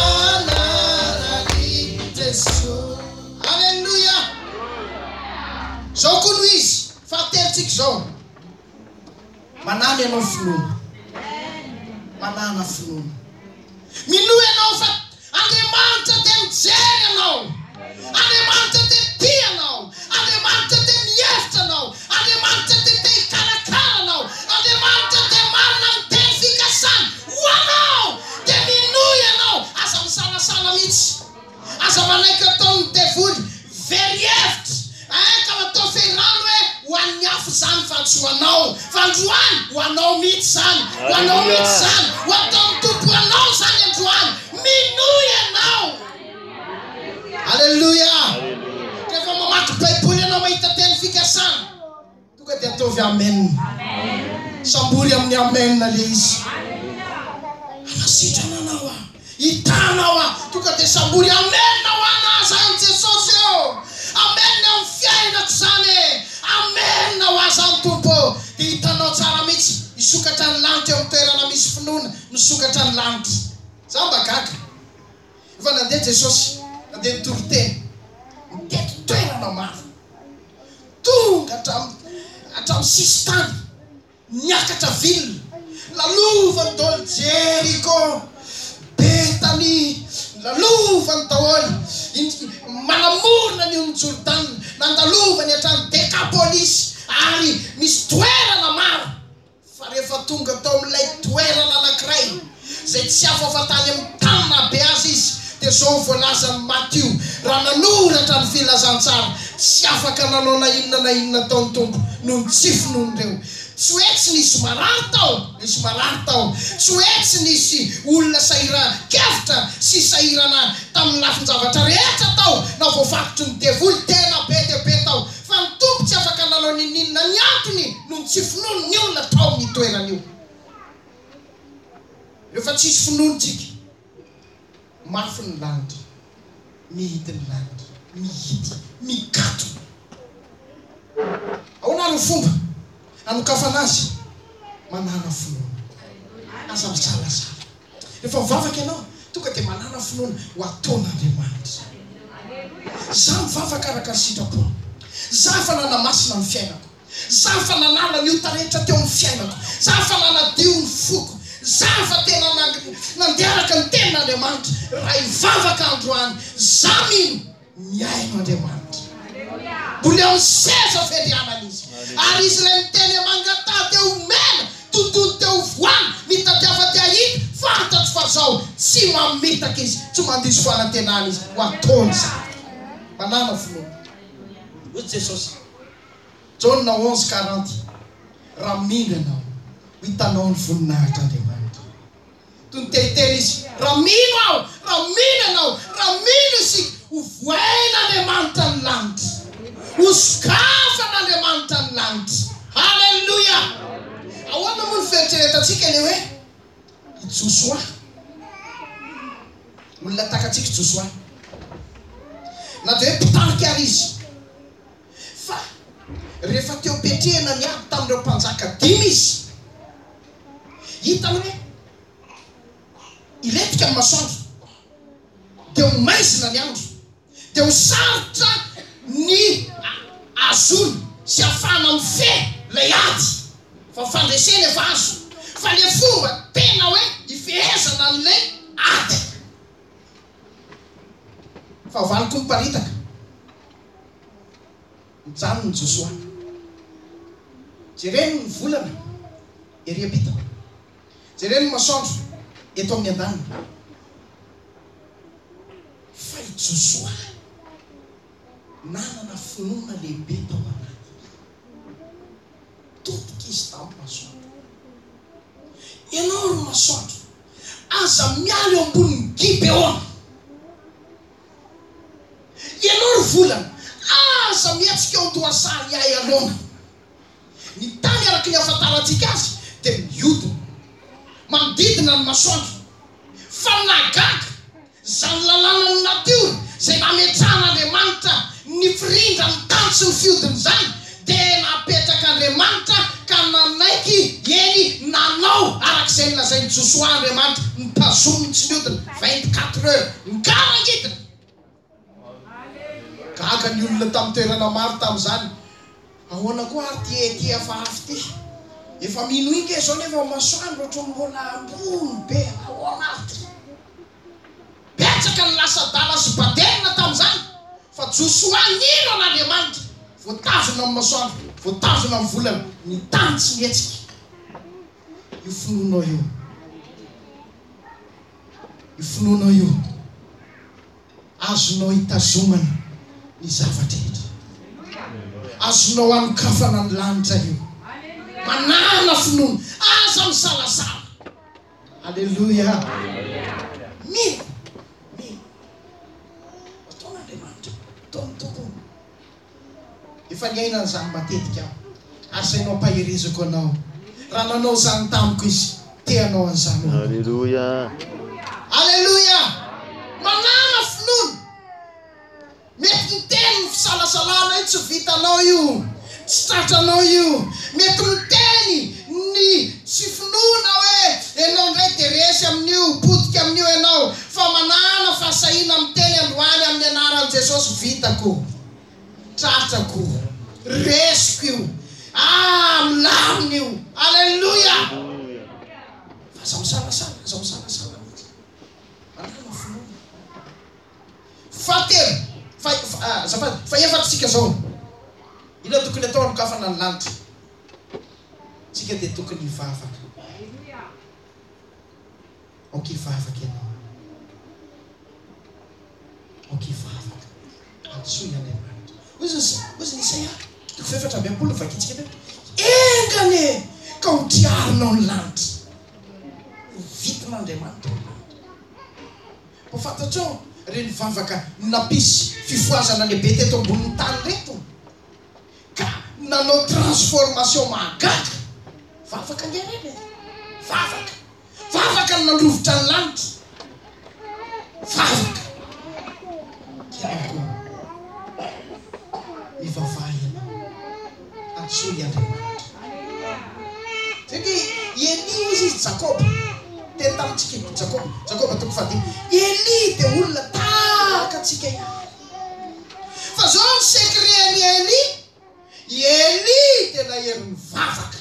anarany Jesosy. Alleluia. Zao koa no izy. Fahatelitsika zao. Manana ianao finoana. Manana finoana. Minoa ianao fa Andriamanitra dia mijery ianao. Andriamanitra dia tia anao. Andriamanitra dia mihevitra anao. Andriamanitra dia te hikarakara anao. Andriamanitra dia marina miteny fikasana ho anao. Dia minoa ianao. Aza misalasala mihitsy. Aza manaiky ataon'ny devoly very hevitra. Ka atao feirano hoe ho an'ny hafa zany fa tsy ho anao. Fa androany ho anao mihitsy zany. Ho anao mihitsy zany. Ho ataon'ny tompo anao zany androany. Minoa ianao. Halleluia. Rehefa mamaky baiboly ianao mahita teny fikasana. Tonga dia ataovy amen. Sambory amin'ny amen le izy. Anasitrana anao ah. Hitanao ah. Tonga dia sambory amen ho anazy any Jesosy eo. Amen amin'ny fiainako zany. Amen ho azy any tompo. Dia hitanao tsara mihitsy. Misokatra ny lanitra eo amin'ny toerana misy finoana. Misokatra ny lanitra. Za mba gaga. Efa nandeha Jesosy. Nandeha nitory teny. Nitety toerana maro. Tonga hatramin'ny sisy tany. Niakatra vilona. Lalovany daholo Jeriko. Betany. Lalovany daholo. Manamorona ny Jordana. Nandalovany hatramin'ny Dekapolisy. Ary misy toerana maro. Fa rehefa tonga tao amin'ilay toerana anankiray. Zay tsy afa fa tany amin'ny tanana be azy izy. Dia zao voalaza Matthieu raha nanoratra ny filazantsara tsy afaka nanao na inona na inona taony tompo no ntsifonon'ireo. Tsy hoe tsy nisy marary tao, nisy marary tao. Tsy hoe tsy nisy olona sahira kevitra sy sahirana tamin'ny lafin-javatra rehetra tao na voafarotry ny devoly tena be dia be tao. Fa ny tompo tsy afaka nanao ninina ny antony no tsy finono ny olona tao amin'ny toeran'io. Rehefa tsisy finonontsika, mafy ny lanitra, mihidy ny lanitra, mihidy, mikato. Ahoana ny fomba anokafana azy? Manana finoana. Aza misalasala. Rehefa mivavaka ianao, tonga dia manana finoana ho ataon'Andriamanitra. Zaho mivavaka araka ny sitrapony. Zaho fa nanamasina ny fiainako. Zaho fa nanala ny ota rehetra teo amin'ny fiainako. Zaho fa nanadio ny foko. Zaho fa tena nandeha araka ny tenin'Andriamanitra. Raha hivavaka androany, zaho mino miaino Andriamanitra. Mbola eo ny seza ferianan'izy. Ary izy ilay miteny mangatà teo mena, tontolo teo voany, mitadiava ty ahita, fantatro fa zao tsy mamitaka izy, tsy mandiso fanantenana izy, ho ataony zany. Manana finoana. Hoy Jesosy, Jona onze quarante, raha mino ianao, hitanao ny voninahitr'Andriamanitra. Toy ny telitely izy, raha mino aho, raha mino ianao, raha mino isika, ho voain'Andriamanitra ny lanitra. Ho sokafan'Andriamanitra ny lanitra. Halleluja! Ahoana moa ny fieritreretantsika ilay hoe Josoa. Olona takatsika Josoa. Na dia hoe mpitarika ary izy. Fa rehefa teo petrehana ny aby tamin'ireo mpanjaka dimy izy, hitany hoe iletika amin'ny masoandro, dia ho maizina ny andro, dia ho sarotra ny azony sy afana mifehy lay ady fa fandreseny efa azo. Fa le fomba tena hoe ifehezana n'ilay ady. Fa valiko miparitaka mijanona ny Josoa. Jereny ny volana ery ampita, jereny ny masoandro eto amin'ny andaniny. Fa i Josoa nanana finoana lehibe tao anaty. Totika izy tamin'ny masoandro. Ianao ry masoandro, aza miala eo ambonin'ny Gibeona. Ianao ry volana, aza mietsika eo an-toasary ahy alona. Ny tany araka ny ahafantarantsika azy dia mihodina manodidina ny masoandro. Fa nagaga zany lalàna ny natiora zay nametrahan'Andriamanitra ny firindra ny tany sy ny fiodiny zany, dia napetraka ka nanaiky eny nanao arak'izay nolazainy Josoa Andriamanitra, nitazominy tsy niodina vingt-quatre heures nikarangitiny. Gaga ny olona tamin'ny toerana maro tamin'izany. Ahoana koa ary ty ety afafy ty, efa mino inge zao nefa masoandro ohatry ny mbola ambony be. Ahoana ary ty? Betsaka ny lasa-dala sy baderina tamin'izany. Fa Josoa nino an'Andriamanitra, voatazona amin'ny masoandro, voatazona amin'ny volana, ny tany tsy mihetsika. Io finoanao io, io finoanao io, azonao hitazomana ny zavatra rehetra. Azonao anokafana ny lanitra io. Manana finoana, aza misalasala. Halleluja. Mino, mino. Ataon'Andriamanitra, ataony tompony. Efa niaina an'izany matetika aho. Ary zay no ampahiriziko anao. Raha nanao zany tamiko izy, teanao an'izany. Halleluja. Halleluja. Manana finoana. Mety miteny ny fisalasalana io tsy vitanao io, tsy tratranao io. Mety miteny ny tsy finoana hoe ianao indray dia resy amin'io, potika amin'io ianao. Fa manana fahasahiana miteny androany amin'ny anaran'i Jesosy, vitako, tratrako, resiko io, ah milamina io. Halleluja. Fa aza misalasala, aza misalasala. Manana finoana. Fahatelo. Fa zafady, fa efatritsika zao. Ino tokony atao anokafana ny lanitra? Tsika dia tokony hivavaka. Ok, hivavaka ianao. Ok, hivavaka. Atsoiandriamanitra. Ozy Isaia toko efatra amby ambolo vakitsika engane ka hotriarinao ny lanitra. Vitan'Andriamanitra ny lanitra. Ho fantatrao reny vavaka napisy fifoazana lehibe teto ambonin'ny tany reto ka nanao transformation mahagaga. Vavaka nge reny vavaka vavaka nandrovotra ny lanitra. Vavaka kiako mivavahina atsoy Andriamanitra. Saky Eli izy Jakob teny tamintsika Jakob Jakob toko fadimy Eli de olona tahaka atsika ihany. Fa zao ny secret-ny Eli Eli tena herin'ny vavaka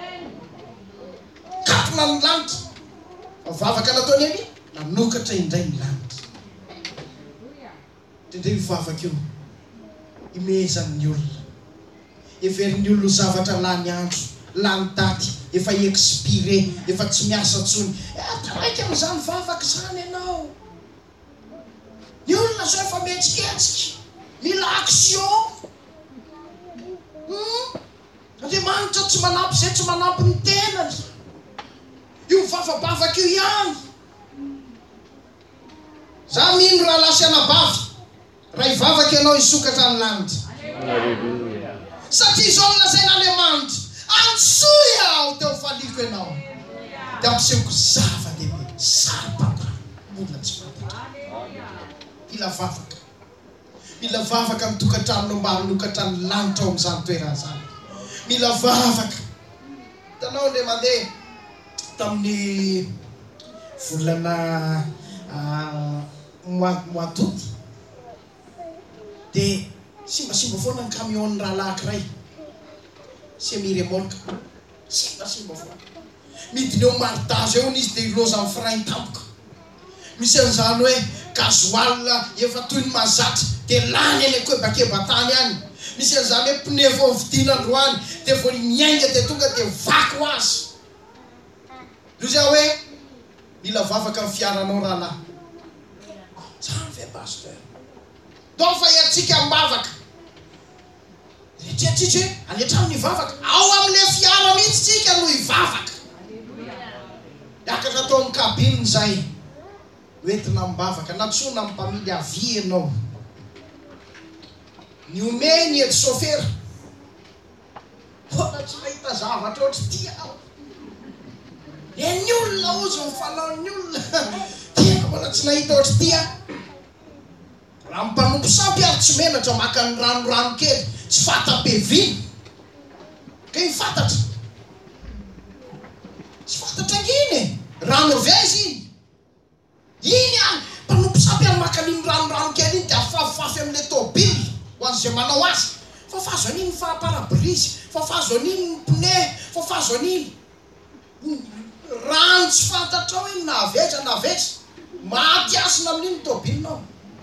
kapona ny lanitra. Fa vavaka nataony Eli nanokatra indray ny lanitra. Tendray io vavaka io imezan'ny olona everin'ny olona zavatra lany andro lany daty efa expiré efa tsy miasa tsony. Taraiky am'izany vavaka zany ianao. Ny olona zao efa mihetsiketsika mila action. Andriamanitra tsy manampy zay tsy manampy ny tenany. Io vavabavaka io ihany. Za mino raha lasiana bavy raha ivavaka ianao isokatra ny lanitra. Satria zao nolazain'Andriamanitra antsoy aho teo faliko ianao de ampisehoko zava-dehibe sarapatra olona tsy fantatra. Mila vavaka mila vavaka mitokantranonao mba hanokatra ny lanitra ao am'izany toerana zany. Mila vavaka. Hitanao nde mandeha tamin'ny volana moatoty de simbasimba foana ny camion raha lakiray semi-remolka simbasimba foana midiny eo martage eo izy de iloza amin'ny frein tampoka. Misy an'izany hoe gasoil efa toy ny mazatra de lany eny koebakeba-tany any. Misy an'izany hoe pneu vao vidina androany de vao miainga de tonga de vaky ho azy. Io zay hoe mila vavaka amin'ny fiaranao rahalahy. Zany ve pasteur? Donc fa iatsika mbavaka. Rehetrarehetra hoe aletrano ny vavaka. Ao amin'le fiara mihitsy tsika no hivavaka. Miakatra atao amin'ny kabiny zay. Hoentina mbavaka. Natsona amin'ny mpamily avy ianao. Ny omeny edy chauffeur. Bona tsy mahita zavatra ohatry tia ao. E ny olona ozy mifanao ny olona. Tia bona tsy nahita ohatry tia. Raha mpanompo sampy ary tsy menatra maka ny ranorano kely tsy fata-be viny. Ka iny fantatra. Tsy fantatra nginy. Rano vezy iny. Iny any mpanompo sampy ary maka ny ranorano kely iny de afafafy amin'le tôbily ho an'izay manao azy. Fafazo an'iny fa parabrise, fafazo an'iny pneu, fafazo an'iny. Rano tsy fantatrao iny na avetra na avetra. Maty asina amin'iny tôbilinao.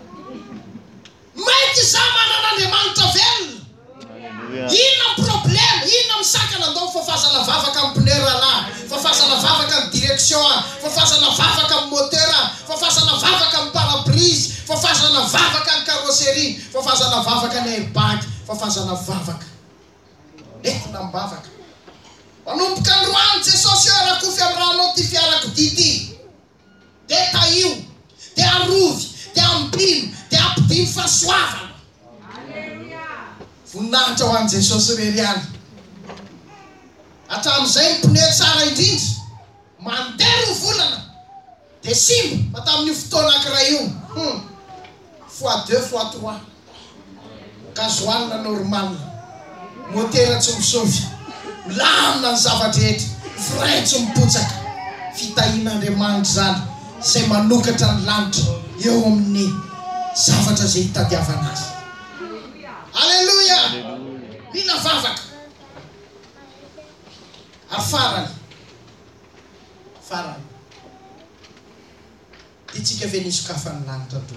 Mety za manan'Andriamanitra velona. Inona problème? Inona misakana andao fafazana vavaka amin'ny pneu rahalahy, fafazana vavaka amin'ny direction, fafazana vavaka amin'ny moteur, fafazana vavaka amin'ny parabrise, fafazana vavaka amin'ny carrosserie, fafazana vavaka amin'ny airbag, fafazana vavaka. Entina mbavaka. Manomboka androany Jesosy eo rakofy amin'ny ranao ty fiarako dity. De taio, de arovy, de ambino, de ampidiny fahasoavana. Voninahitra ho an'i Jesosy rery any. Hatramin'izay ny pneu tsara indrindra. Mandeha ro volana. De simba fa tamin'io fotoana anankiray io. Hmm. Fois deux, fois trois. Gasoil normal. Motera tsy misovy. Lamina ny zavadrehetra. Frein tsy mipotsaka. Fitahin'Andriamanitra zany. Zay manokatra ny lanitra eo amin'ny zavatra zay hitadiavana azy. Alléluia. Mila vavaka. Ary farany. Farany. Itsika ve nisy kafan'ny lanitra to.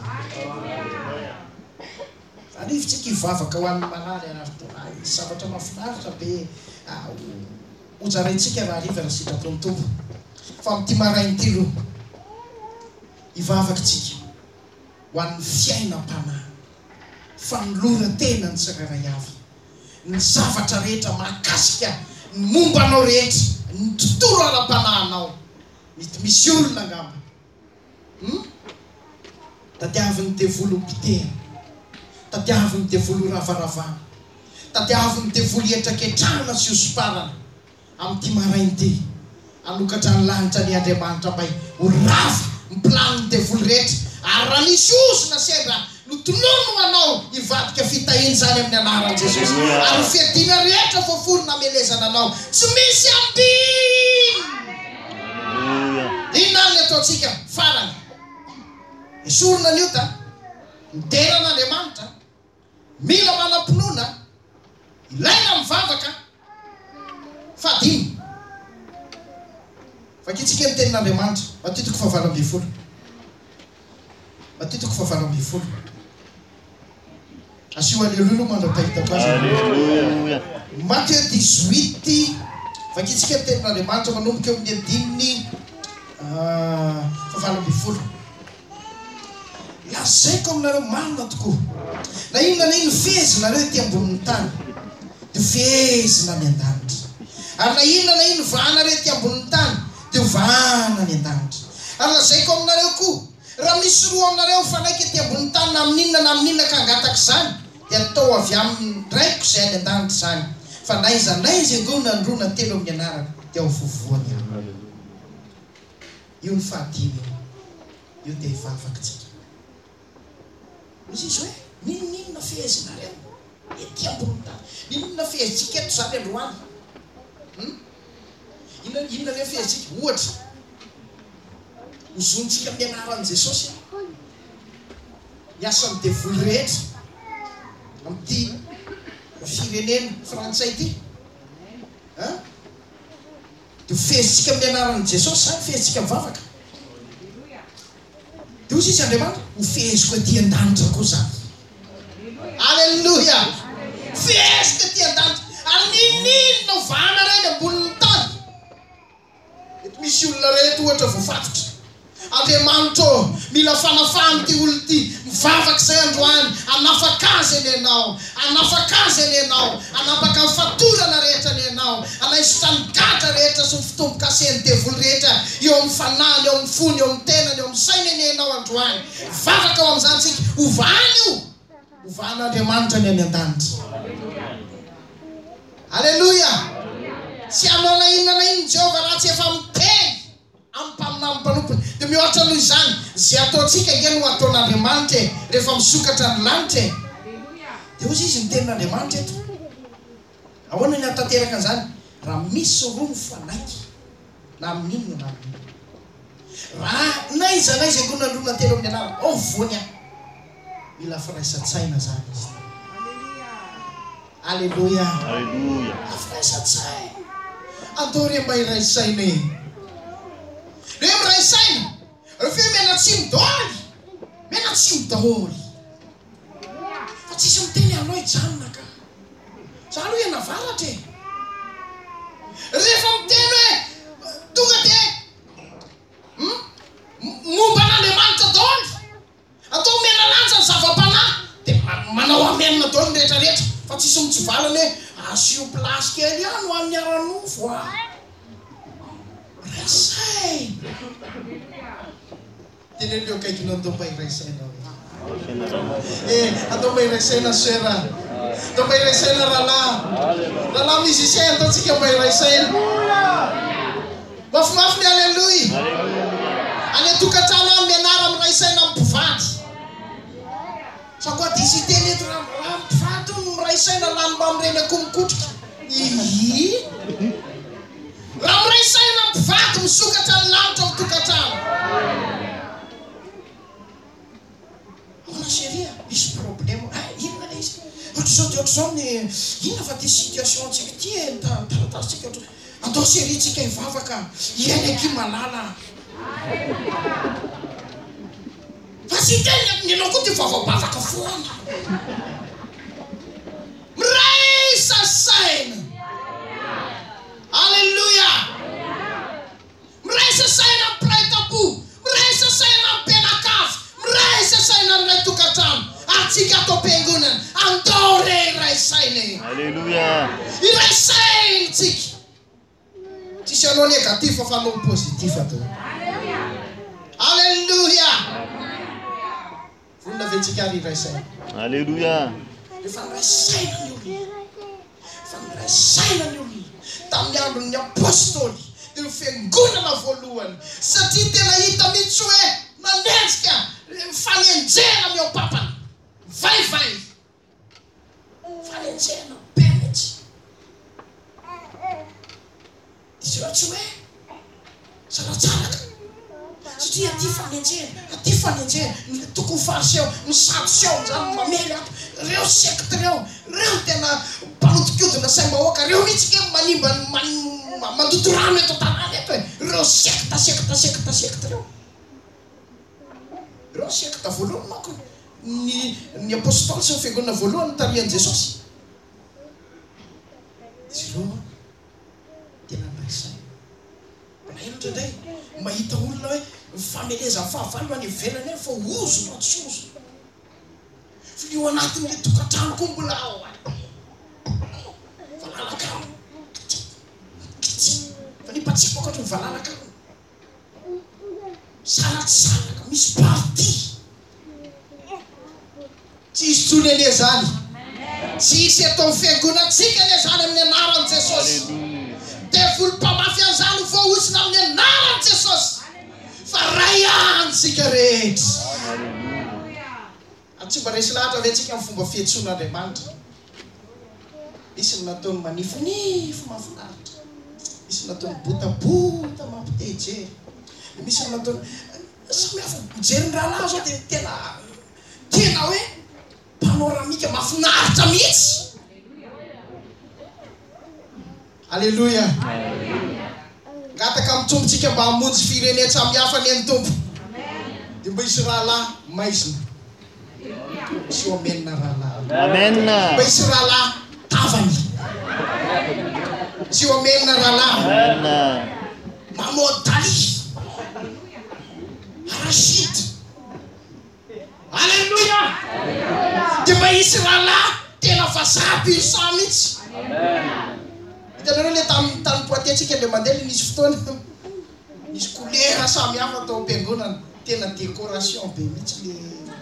Anivitsika ivavaka ho an'ny malary anaritoray. Zavatra mafinaritra be. Hojaraintsika raha riva raha sitra tontompo. Fa amin'ity marainy ty ro. Ivavaka tsika ho an'ny fiainam-panahy. fanolora tena ny tsirairay avy. Ny zavatra rehetra mahakasika ny mombanao rehetra, ny tontolo ara-panahinao. Mety misy olona angamba. Hmm? Tadiavin'ny devolo pitera, tadiavin'ny devolo ravaravana, tadiavin'ny devolo etraketrana sy osoparana amin'ity marain'ity. Anokatra ny lanitra ny Andriamanitra mba ho rava ny planiny devolo rehetra. Ary raha nisy osona sendra notonono anao hivadika fitahiana zany amin'ny anaran'i Jesosy. Ary fiadiana rehetra voaforona amelezana anao. Tsy misy ambiny. Inona ny ataontsika farany? Esorina ny ota, midera n'Andriamanitra, mila manam-pinoana, ilaina mivavaka, fadiny. Fakitsika ny tenin'Andriamanitra, matitiko fahavalo ambin'ny folo. Matitiko fahavalo ambin'ny folo. Asio aleluia mandra-pahitako azy. Alléluia. Matthieu dix-huit, fakitsika ny tenin'Andriamanitra manomboka eo amin'ny andininy fahavalo ambin'ny folo. Lazaiko aminareo marina tokoa. Na inona na ino fehezinareo ety ambonin'ny tany, dia fehezina ny an-danitra. Ary na inona na ino vahanareo ety ambonin'ny tany, dia vahana ny an-danitra. Ary lazaiko aminareo koa, raha misy roa aminareo mifanaiky ety ambonin'ny tany na amin'inona na amin'inona ka hangataka izany, dia atao avy amin'ny raiko izay any an-danitra izany. Fa naiza naiza ego na ndroa na telo amin'ny anarana, dia ho vovoany aminy. Io ny fahadimy io. Io dia hivavakitsika. Misy izy hoe, ninonina fehezinareo ety ambonin'ny tany. Ninonina fehezintsika eto zany androany. Hmm? Inona inona le fehezintsika? Ohatra, hozontsika amin'ny anaran'i Jesosy. Miasa amin'ny devolo rehetra amin'ity firenena frantsay ity. Dia fehezintsika amin'ny anaran'i Jesosy zany fehezintsika mivavaka. Dia hozy izy Andriamanitra, ho feheziko aty an-danitra koa zany. Alleluia! Feheziko aty an-danitra. Ary ninino no vahana reny ambonin'ny tany. Eto misy olona rehetra ohatra voafatotra. Andriamanitra, mila fanafahana ty olona ty, mivavaka izay androany, anafaka azy eny ianao, anafaka azy eny ianao, anapaka ny fatorana rehetra eny ianao, anaisitra ny gadra rehetra sy ny fitombo-kasen'ny devolo rehetra, eo amin'ny fanahiny, eo amin'ny fony, eo amin'ny tenany, eo amin'ny sainy eny ianao androany. Vavaka ao amin'izany tsika, hovany io, hovan'Andriamanitra ny any an-danitra. Alleluia! Tsy hanao na inona na ino Jehova raha tsy efa miteny ampaminany mpanompony. Dia mihoatra noho izany, zay ataontsika nge no ataon'Andriamanitra rehefa misokatra ny lanitra. Dia hozy izy ny tenin'Andriamanitra eto. Ahoana ny atateraka an'izany? Raha misy roa mifanaiky na amin'inona na amin'inona. Raha naiza naiza ego na ndroa na telo amin'ny anarana, ao voany aho. Mila firaisan-tsaina zany izy. Alleluia. Alléluia. Firaisan-tsaina. Andao re mba iraisaina e. Re miraisaina. Rehefa mianatsimo daholo. Mianatsimo daholo. Fa tsisy miteny anao hijanona ka. Za aloha ianavaratra e. Rehefa miteny hoe tonga dia momba n'Andriamanitra daholo. Atao miana-lanja ny zava-panahy. Dia manao amenina daholo ny rehetrarehetra. Fa tsisy mitsivalana hoe asio plasy kely ihany ho amin'ny ara-nofo a. Raisaina. Tenen'eo akaikinao andao mba iraisaina. Eh, andao mba iraisaina sera. Andao mba iraisaina rahalahy. Rahalahy musicien ataontsika mba iraisaina. Mafimafy ny alleluia. Any atokantrano amin'ny anara miraisaina amin'ny mpivady. Sa koa disy teny eto raha mpivady no miraisaina lany mba amin'ireny akoho mikotrika. Ihi. Raha miraisaina mpivady misokatra ny lanitra amin'ny tokantrano. Ona seria, misy problème. Ah, inona le izy? Ohatr'izao dia ohatr'izao ny inona fa ty situation antsika ty e, taratasitsika ohatr. Andao seritsika hivavaka, hiaina aky malala. Fa sy teny ny anao koa ty vavabavaka foana. Miraisa saina. Alleluia. Miraisa saina mpiray-tampo. Miraisa saina mpianakavy. Miraisa saina amin'ilay tokantrano. Atsika atao am-piangonana. Alléluia. Iraisaintsika. Tsisy anao négatif fa anao positif atao. Alléluia. Vonina vetsika ary iraisaina. Alléluia. Rehefa iraisaina ny olona. Fa iraisaina ny olona. Tamin'ny andron'ny apôstôly dia fiangonana voalohany satria tena hita mihitsy hoe nanenjika fanenjena ny ao papana. Vaivay. Fanenjena benetsy. Izy raha tsy hoe saratsaraka. Satria aty fanenjena, aty fanenjena, tokony fariseho, ny saduseho zany mamely ato. Reo sekta reo, reo tena mpanotikodina saim-bahoaka, reo mihitsy ke manimba mandoto rano eto tanàna eto e. Reo sekta, sekta, sekta, sekta reo. Reo sekta voalohany manko ny ny apôstôly sy ny fiangonana voalohany tarihan'i Jesosy. Izy reo tena iraisaina. Maheno indraindray mahita olona hoe mifameleza ny fahavalo any ivelany eny fa ozo no tsy ozo. Fa io anatin'ilay tokantrano koa mbola ao. Valalaka ao. Fa ny patsiko ankoatra ny valalaka ao. Salatsalaka, misy party. Tsy isy tsony ane zany. Tsy isy eto fiangonantsika ane zany amin'ny anaran'i Jesosy. Devolom-pamafy an'izany voahosina amin'ny anaran'i Jesosy. Fa ray antsika rehetra. Tsy mba resy lahatra ve tsika amin'ny fomba fiantsoan'Andriamanitra. Misy ny nataony manifinify mahafinaritra. Misy ny nataony botabota mampitehijery. Misy ny nataony samy hafa mijery ny rahalahy zao dia tena tena hoe panoramika mahafinaritra mihitsy. Alléluia. Ngataka mitsombotsika mba hamonjy firenena samihafa ny Tompo. Dia mba hisy rahalahy maizina. Misy omenina rahalahy. Amen. Mba hisy rahalahy tavany. Misy omenina rahalahy. Amen. Mamô Dali. Rashid. Alléluia. Dia mba hisy rahalahy tena vazaha puissant mihitsy. Amen. Hitanareo le tamin'ny tany Poitiers le mandeha nisy fotoana nisy kolera samihafa atao am-piangonana tena décoration be mihitsy le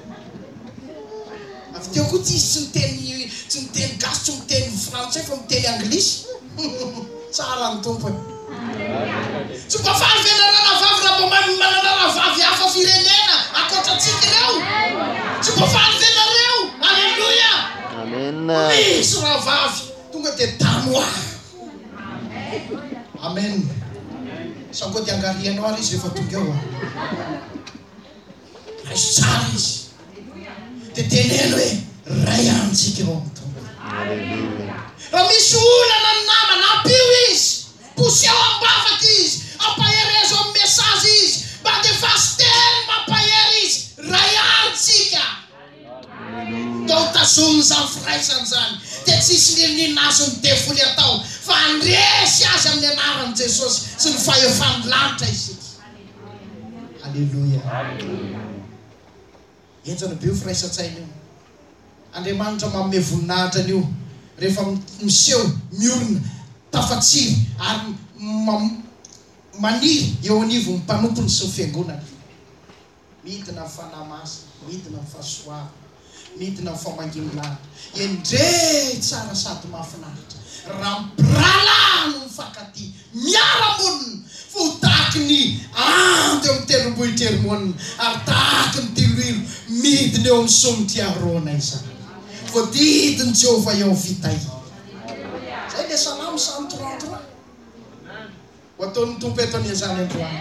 avy teo koa tsy tsy miteny tsy miteny gasy tsy miteny frantsay fa miteny anglisy. Tsara ny Tompo. Tsy mba faly venarana vavy raha mba mananana vavy hafa firenena ankoatrantsika ireo. Tsy mba faly venareo. Alléluia. Amen. Misy raha vavy tonga dia danoa. Amen. Sanko dia angarianao ary izy rehefa tonga eo. Raisy tsara izy. Dia teneno hoe ray antsika eo amin'ny Tompo. Raha misy olana ny namana ampio izy. Poseo ambavaka izy. Ampaherezo amin'ny mesazy izy. Mba dia fasteny mampahery izy. Ray antsika. Tao tazominy izany firaisany zany. Dia tsisy nininina azy ny devoly atao. Fa andresy azy amin'ny anaran'i Jesosy sy ny fahefany lanitra isika. Alléluia. Enjana be io firaisan-tsaina io. Andriamanitra manome voninahitra an'io. Rehefa miseho, miorina, tafatsiry ary maniry eo anivon'ny mpanompony sy ny fiangonana. Midina amin'ny fanahy masina, midina amin'ny fahasoavana, midina amin'ny famangimilana. Endre tsara sady mahafinaritra. Raha mipiralahy no mifankaty miara-monina fa ho tahaky ny ando amin'ny telom-bohitra hery-monina ary tahaky ny tiloilo midina eo amin'ny somotry arona izany. Voadidiny Jehova eo vitay. Zay le salamo cent trente-trois. Ho ataon'ny Tompo eto an'izany androany.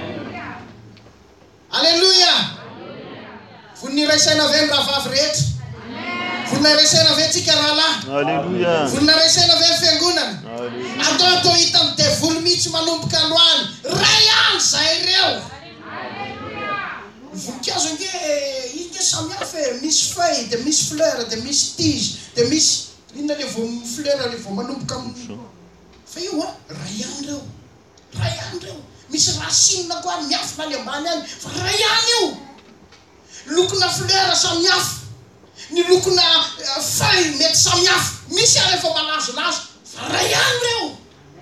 Alléluia. Vonina iraisana avy amin'ny rahavavy rehetra. Vonina iraisana avy antsika rahalahy. Alléluia. Vonina iraisana avy amin'ny fiangonana. Atao atao hitan'ny devoly mihitsy manomboka androany. Ray any zay ireo. Voninkazo inge inge samihafa e. Misy feuille, dia misy fleur, dia misy tige, dia misy inona le vao fleur le vao manomboka amin'ny. Fa io a ray any reo. Ray any reo. Misy racine koa miafina any ambany any. Fa ray any io. Lokona fleur samihafa. ny lokona fay mety samihafa misy ary efa malazolazo fa ray ihany reo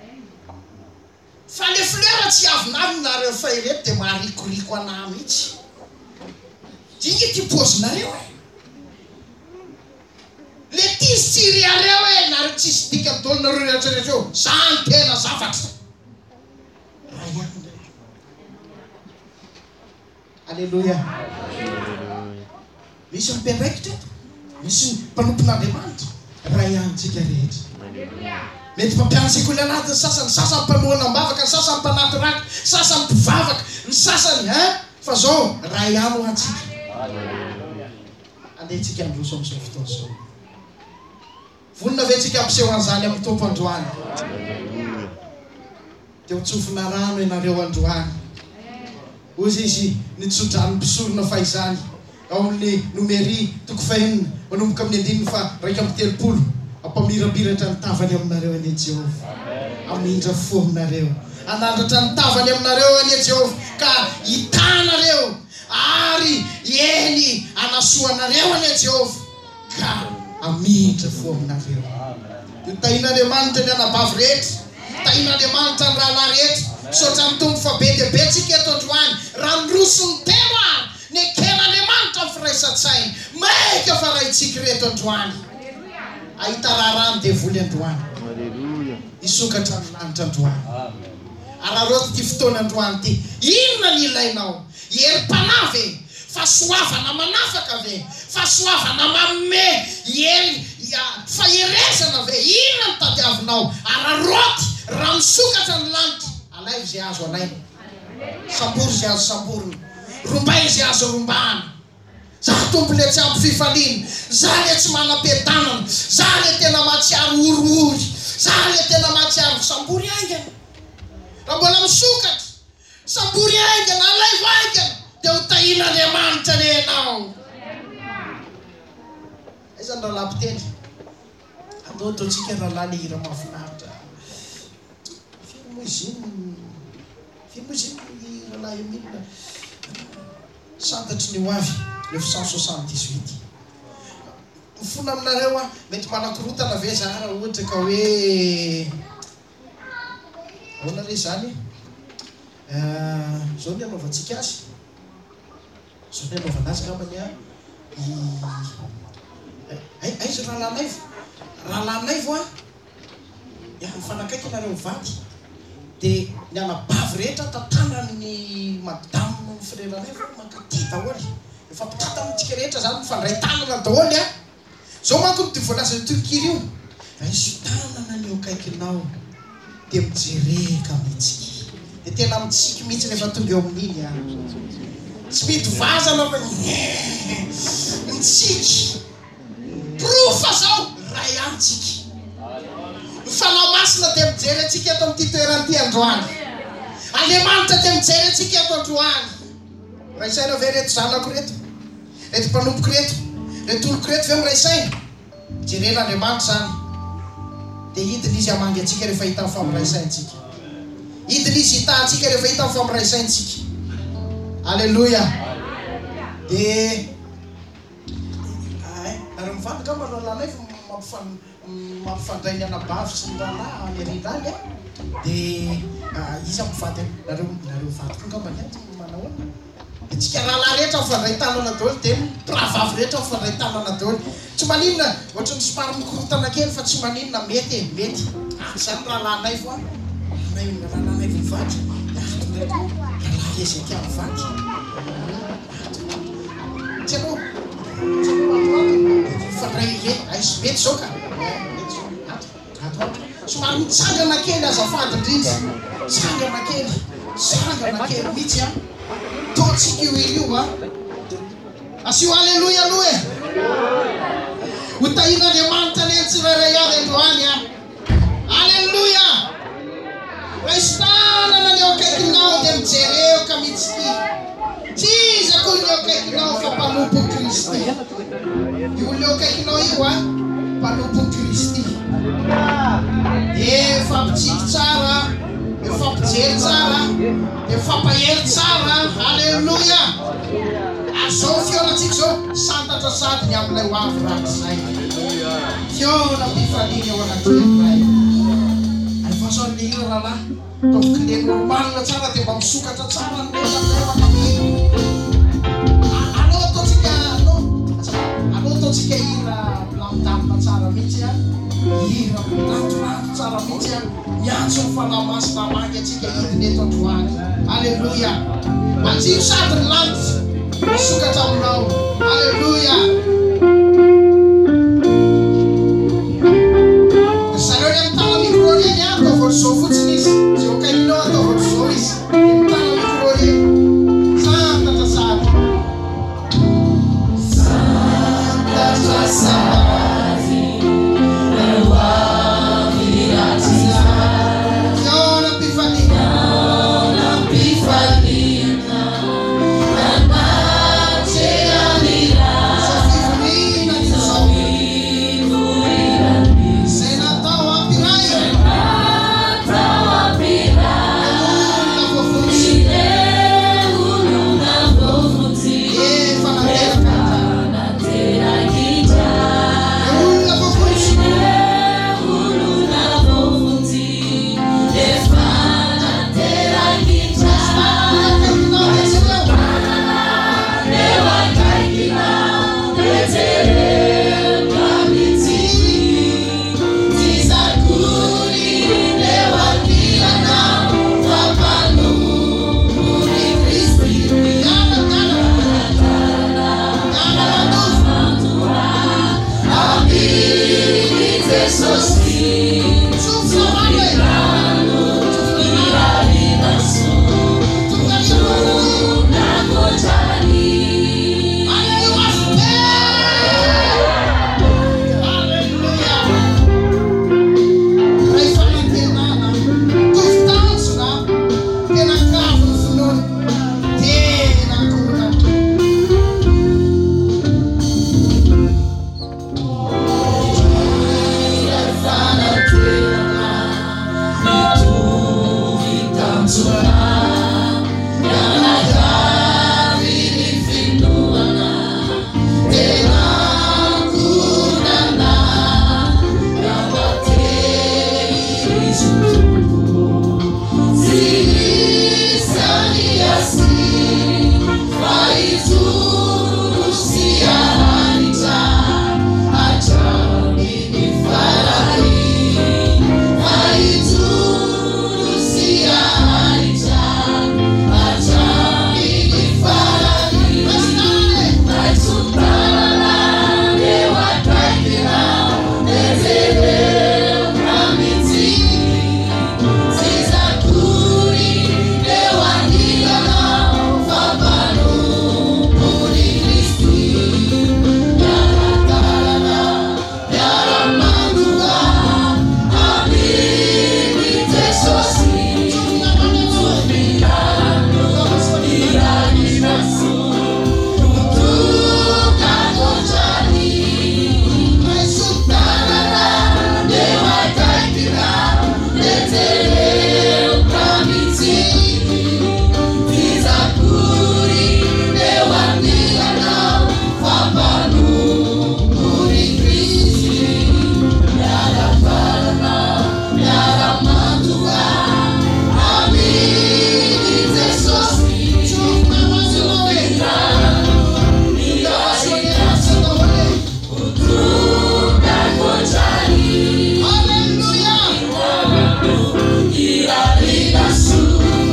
fa le fleur tsy avinavy nareo fay reto dia maharikoriko anahy mihitsy dinga ty pozinareo e le tisy tsiriareo e nareo tsisy dika dolonareo rehetrarehetra eo zany tena zavatra ray ihany Alléluia. Misy mpendraikitra, misy mpanompon'Andriamanitra, ray ihanytsika rehetra. Mety mpampianatra sekoly anaty ny sasany, ny sasany mpanoana ambavaka, ny sasany mpanaty raka, ny sasany mpivavaka, ny sasany hein fa zao ray ihany ho antsika. Andehantsika androso amin'izao fotoana zao. Vonona ve tsika ampiseho an'izany amin'ny tompo androany? Teo tsofina rano ianareo androany. Ozy izy nitsodrany mpisorona fahizany ao amin'ny nomery toko fahenina manomboka amin'ny andininy fa raika amby telopolo ampamirapiratra ny tavany aminareo anie Jehova amindra fo aminareo anandratra ny tavany aminareo anie Jehova ka hitanareo ary eny anasoanareo anie Jehova ka amindra fo aminareo io tahin'Andriamanitra ny anabavy rehetra tahin'Andriamanitra ny rahalahy rehetra sotra mitombo fa be dia be tsika eto androany raha noroso ny telo ary ny eken'Andriamanitra amin'ny firaisan-tsainy maika fa raha itsika reto androany ahita raharano devoly androany isokatra ny lanitra androany araroty ty fotoana androany ty inona ny ilainao herim-panavy fahasoavana manafaka ve fahasoavana manome hery faherezana ve inona ny tadiavinao araroty raha misokatra ny lanitra alaivo zay azo alaina sambory zay azo samborina rombay zay azo rombana za tompo le tsy ampy fifaliana za le tsy manam-piadanana za le tena mahatsiaro orory za le tena mahatsiaro sambory aingana raha mbola misokatra sambory aingana alaivo aingana dia ho tahin'Andriamanitra ny enao aizany raha lampiteny andoto antsika rahalahy le hira mahafinaritra filmoziny filmoziny rahalahy milina santatry ny ho avy neuf cent soixante-dix-huit mifona aminareo a mety manakorotana ve za raha ohatra ka hoe ahoana re zany zao ny anaovantsika azy zao ny anaovanazy ngambany a aizy rahalahinaivo rahalahinaivo a ia mifanakaiky nareo vady dia ny anabavy rehetra tantanany madamo ny fireranaivo mankaty daholy efa mpitata amintsika rehetra zany mifandray tanana daholy a zao manko ny ty voalaza ny tolokira io raha izy tanana ny eo akaikinao dia mijereka mihitsy dia tena mitsiky mihitsy rehefa tonga eo amin'iny a tsy mety vazana fa mitsiky profa zao ray antsika fanahy masina dia mijery atsika eto amin'ity toeran'ity androany Andriamanitra dia mijery atsika eto androany raha isaina ve reto zanako reto reto mpanompoko reto reto oloko reto ve miray saina jeren'Andriamanitra zany dia hidiny izy hamangy atsika rehefa hita ny famiray saintsika hidiny izy hitantsika rehefa hita ny famiray saintsika Alléluia dia ary mivady ka manao lalay mampifandray ny anabavy sy ny rahalahy any arindrany a dia izy ampivady nareo nareo vadiko ngambany a manao dia tsika rahalahy rehetra mifandray tanana daholy dia mpiravavy rehetra mifandray tanana daholy tsy maninona ohatra ny somary mikorotana kely fa tsy maninona mety e mety aty zany rahalahinay vo a nay rahalahinay vo mivady rahalahy ezeka mivady tsy anao mifandray re aizy mety zao ka somary mitsangana kely azafady indrindra tsangana kely tsangana kely mihitsy a totsika io io a asio Alléluia aloha e ho tahin'Andriamanitra ny tsirairay avy androany a Alléluia raisy tanana ny eo akaikinao dia mijereo ka mihitsy tsy izy akory ny eo akaikinao fa mpanompo Kristy io ny eo akaikinao io a mpanompo Kristy dia fampitsiky tsara dia fampijery tsara dia fampahery tsara Alléluia Azao fionatsika zao santatra sady ny amin'ilay ho avy rak'izay. Fiona mpifaliana eo anaty iray. Rehefa zao ny hira rahalahy ataovy clé normalina tsara dia mba misokatra tsara ny lelatra. Aleo ataontsika aleo aleo ataontsika hira milamindamina tsara mihitsy a. Hira milantolanto tsara mihitsy a. Miantso ny fanahymasina magy atsika hidiny eto androany. Alleluia. Anjiro sady ny lanto misokatra aminao. Alleluia. Zareo ny mitana micro reny a ataovy zao fotsiny izy. Zao kaininao ataovy zao izy. Ny mitana micro reny. Santatra sady. Santatra sady. Eo avy ratsy. Fiona mpifaliana. Fiona mpifaliana. Anaty amira. Zao fivoriana ny zao. Zay natao ampiray. Zay natao ampiray. Olona voafotsy. Olona voafotsy. Efa nateraka. Naterakitra. Olona voafotsy. Olona voafotsy. Efa naterakitra. Kaininao tetsereo. Eo akaikinao tetsereo kamitsy. Tsy sakory eo andianao fampanompony Kristy. Miana miana miana mandoa aminy Jesosy. Tsofo rano irarina so tokana kojani. Alleluia. Alleluia. Ray fanantenana tovitanjona tena kavo ny finoana tena kona. Ray fanantenana mitovy tanjona mianakavy ny finoana tena konana miamateny zotombo tsy isany asi fa izoro sy ahanitra hatramy farany fa izoro sy ahanitra hatramy farany. Taitsotanana eo akaikinao tetsereo kamitsy. Tsy sakory eo andianao fampanompony Kristy. Miarakarana miaramandoa aminy Jesosy. Tsofinano irarina so toka kojani. Taitsotanana eo akaikinao tetsereo kamitsy. Tsy sakory eo andianao fampanompony Kristy. Miarakarana miaramandoa aminy Jesosy. Tsofinano irarina so toka kojani. Alleluia. Irarina so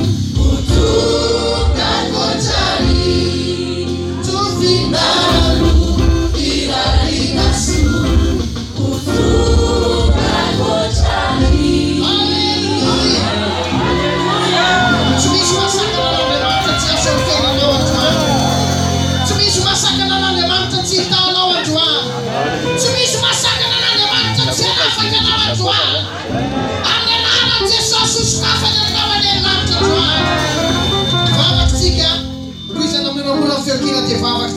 toka kojani. Tsofinano irarina so toka kojani. Alleluia. Tsy misy masaka nan'Andriamanitra tsy asany tenanao androany. Tsy misy masaka nan'Andriamanitra tsy hitanao androany. Tsy misy masaka nan'Andriamanitra tsy hanafaka anao androany. Amin'ny anaran'i Jesosy sokafana anao any anaty androany. Vavaky tsika, toizana aminao mbola ny fiorokina dia vavaky.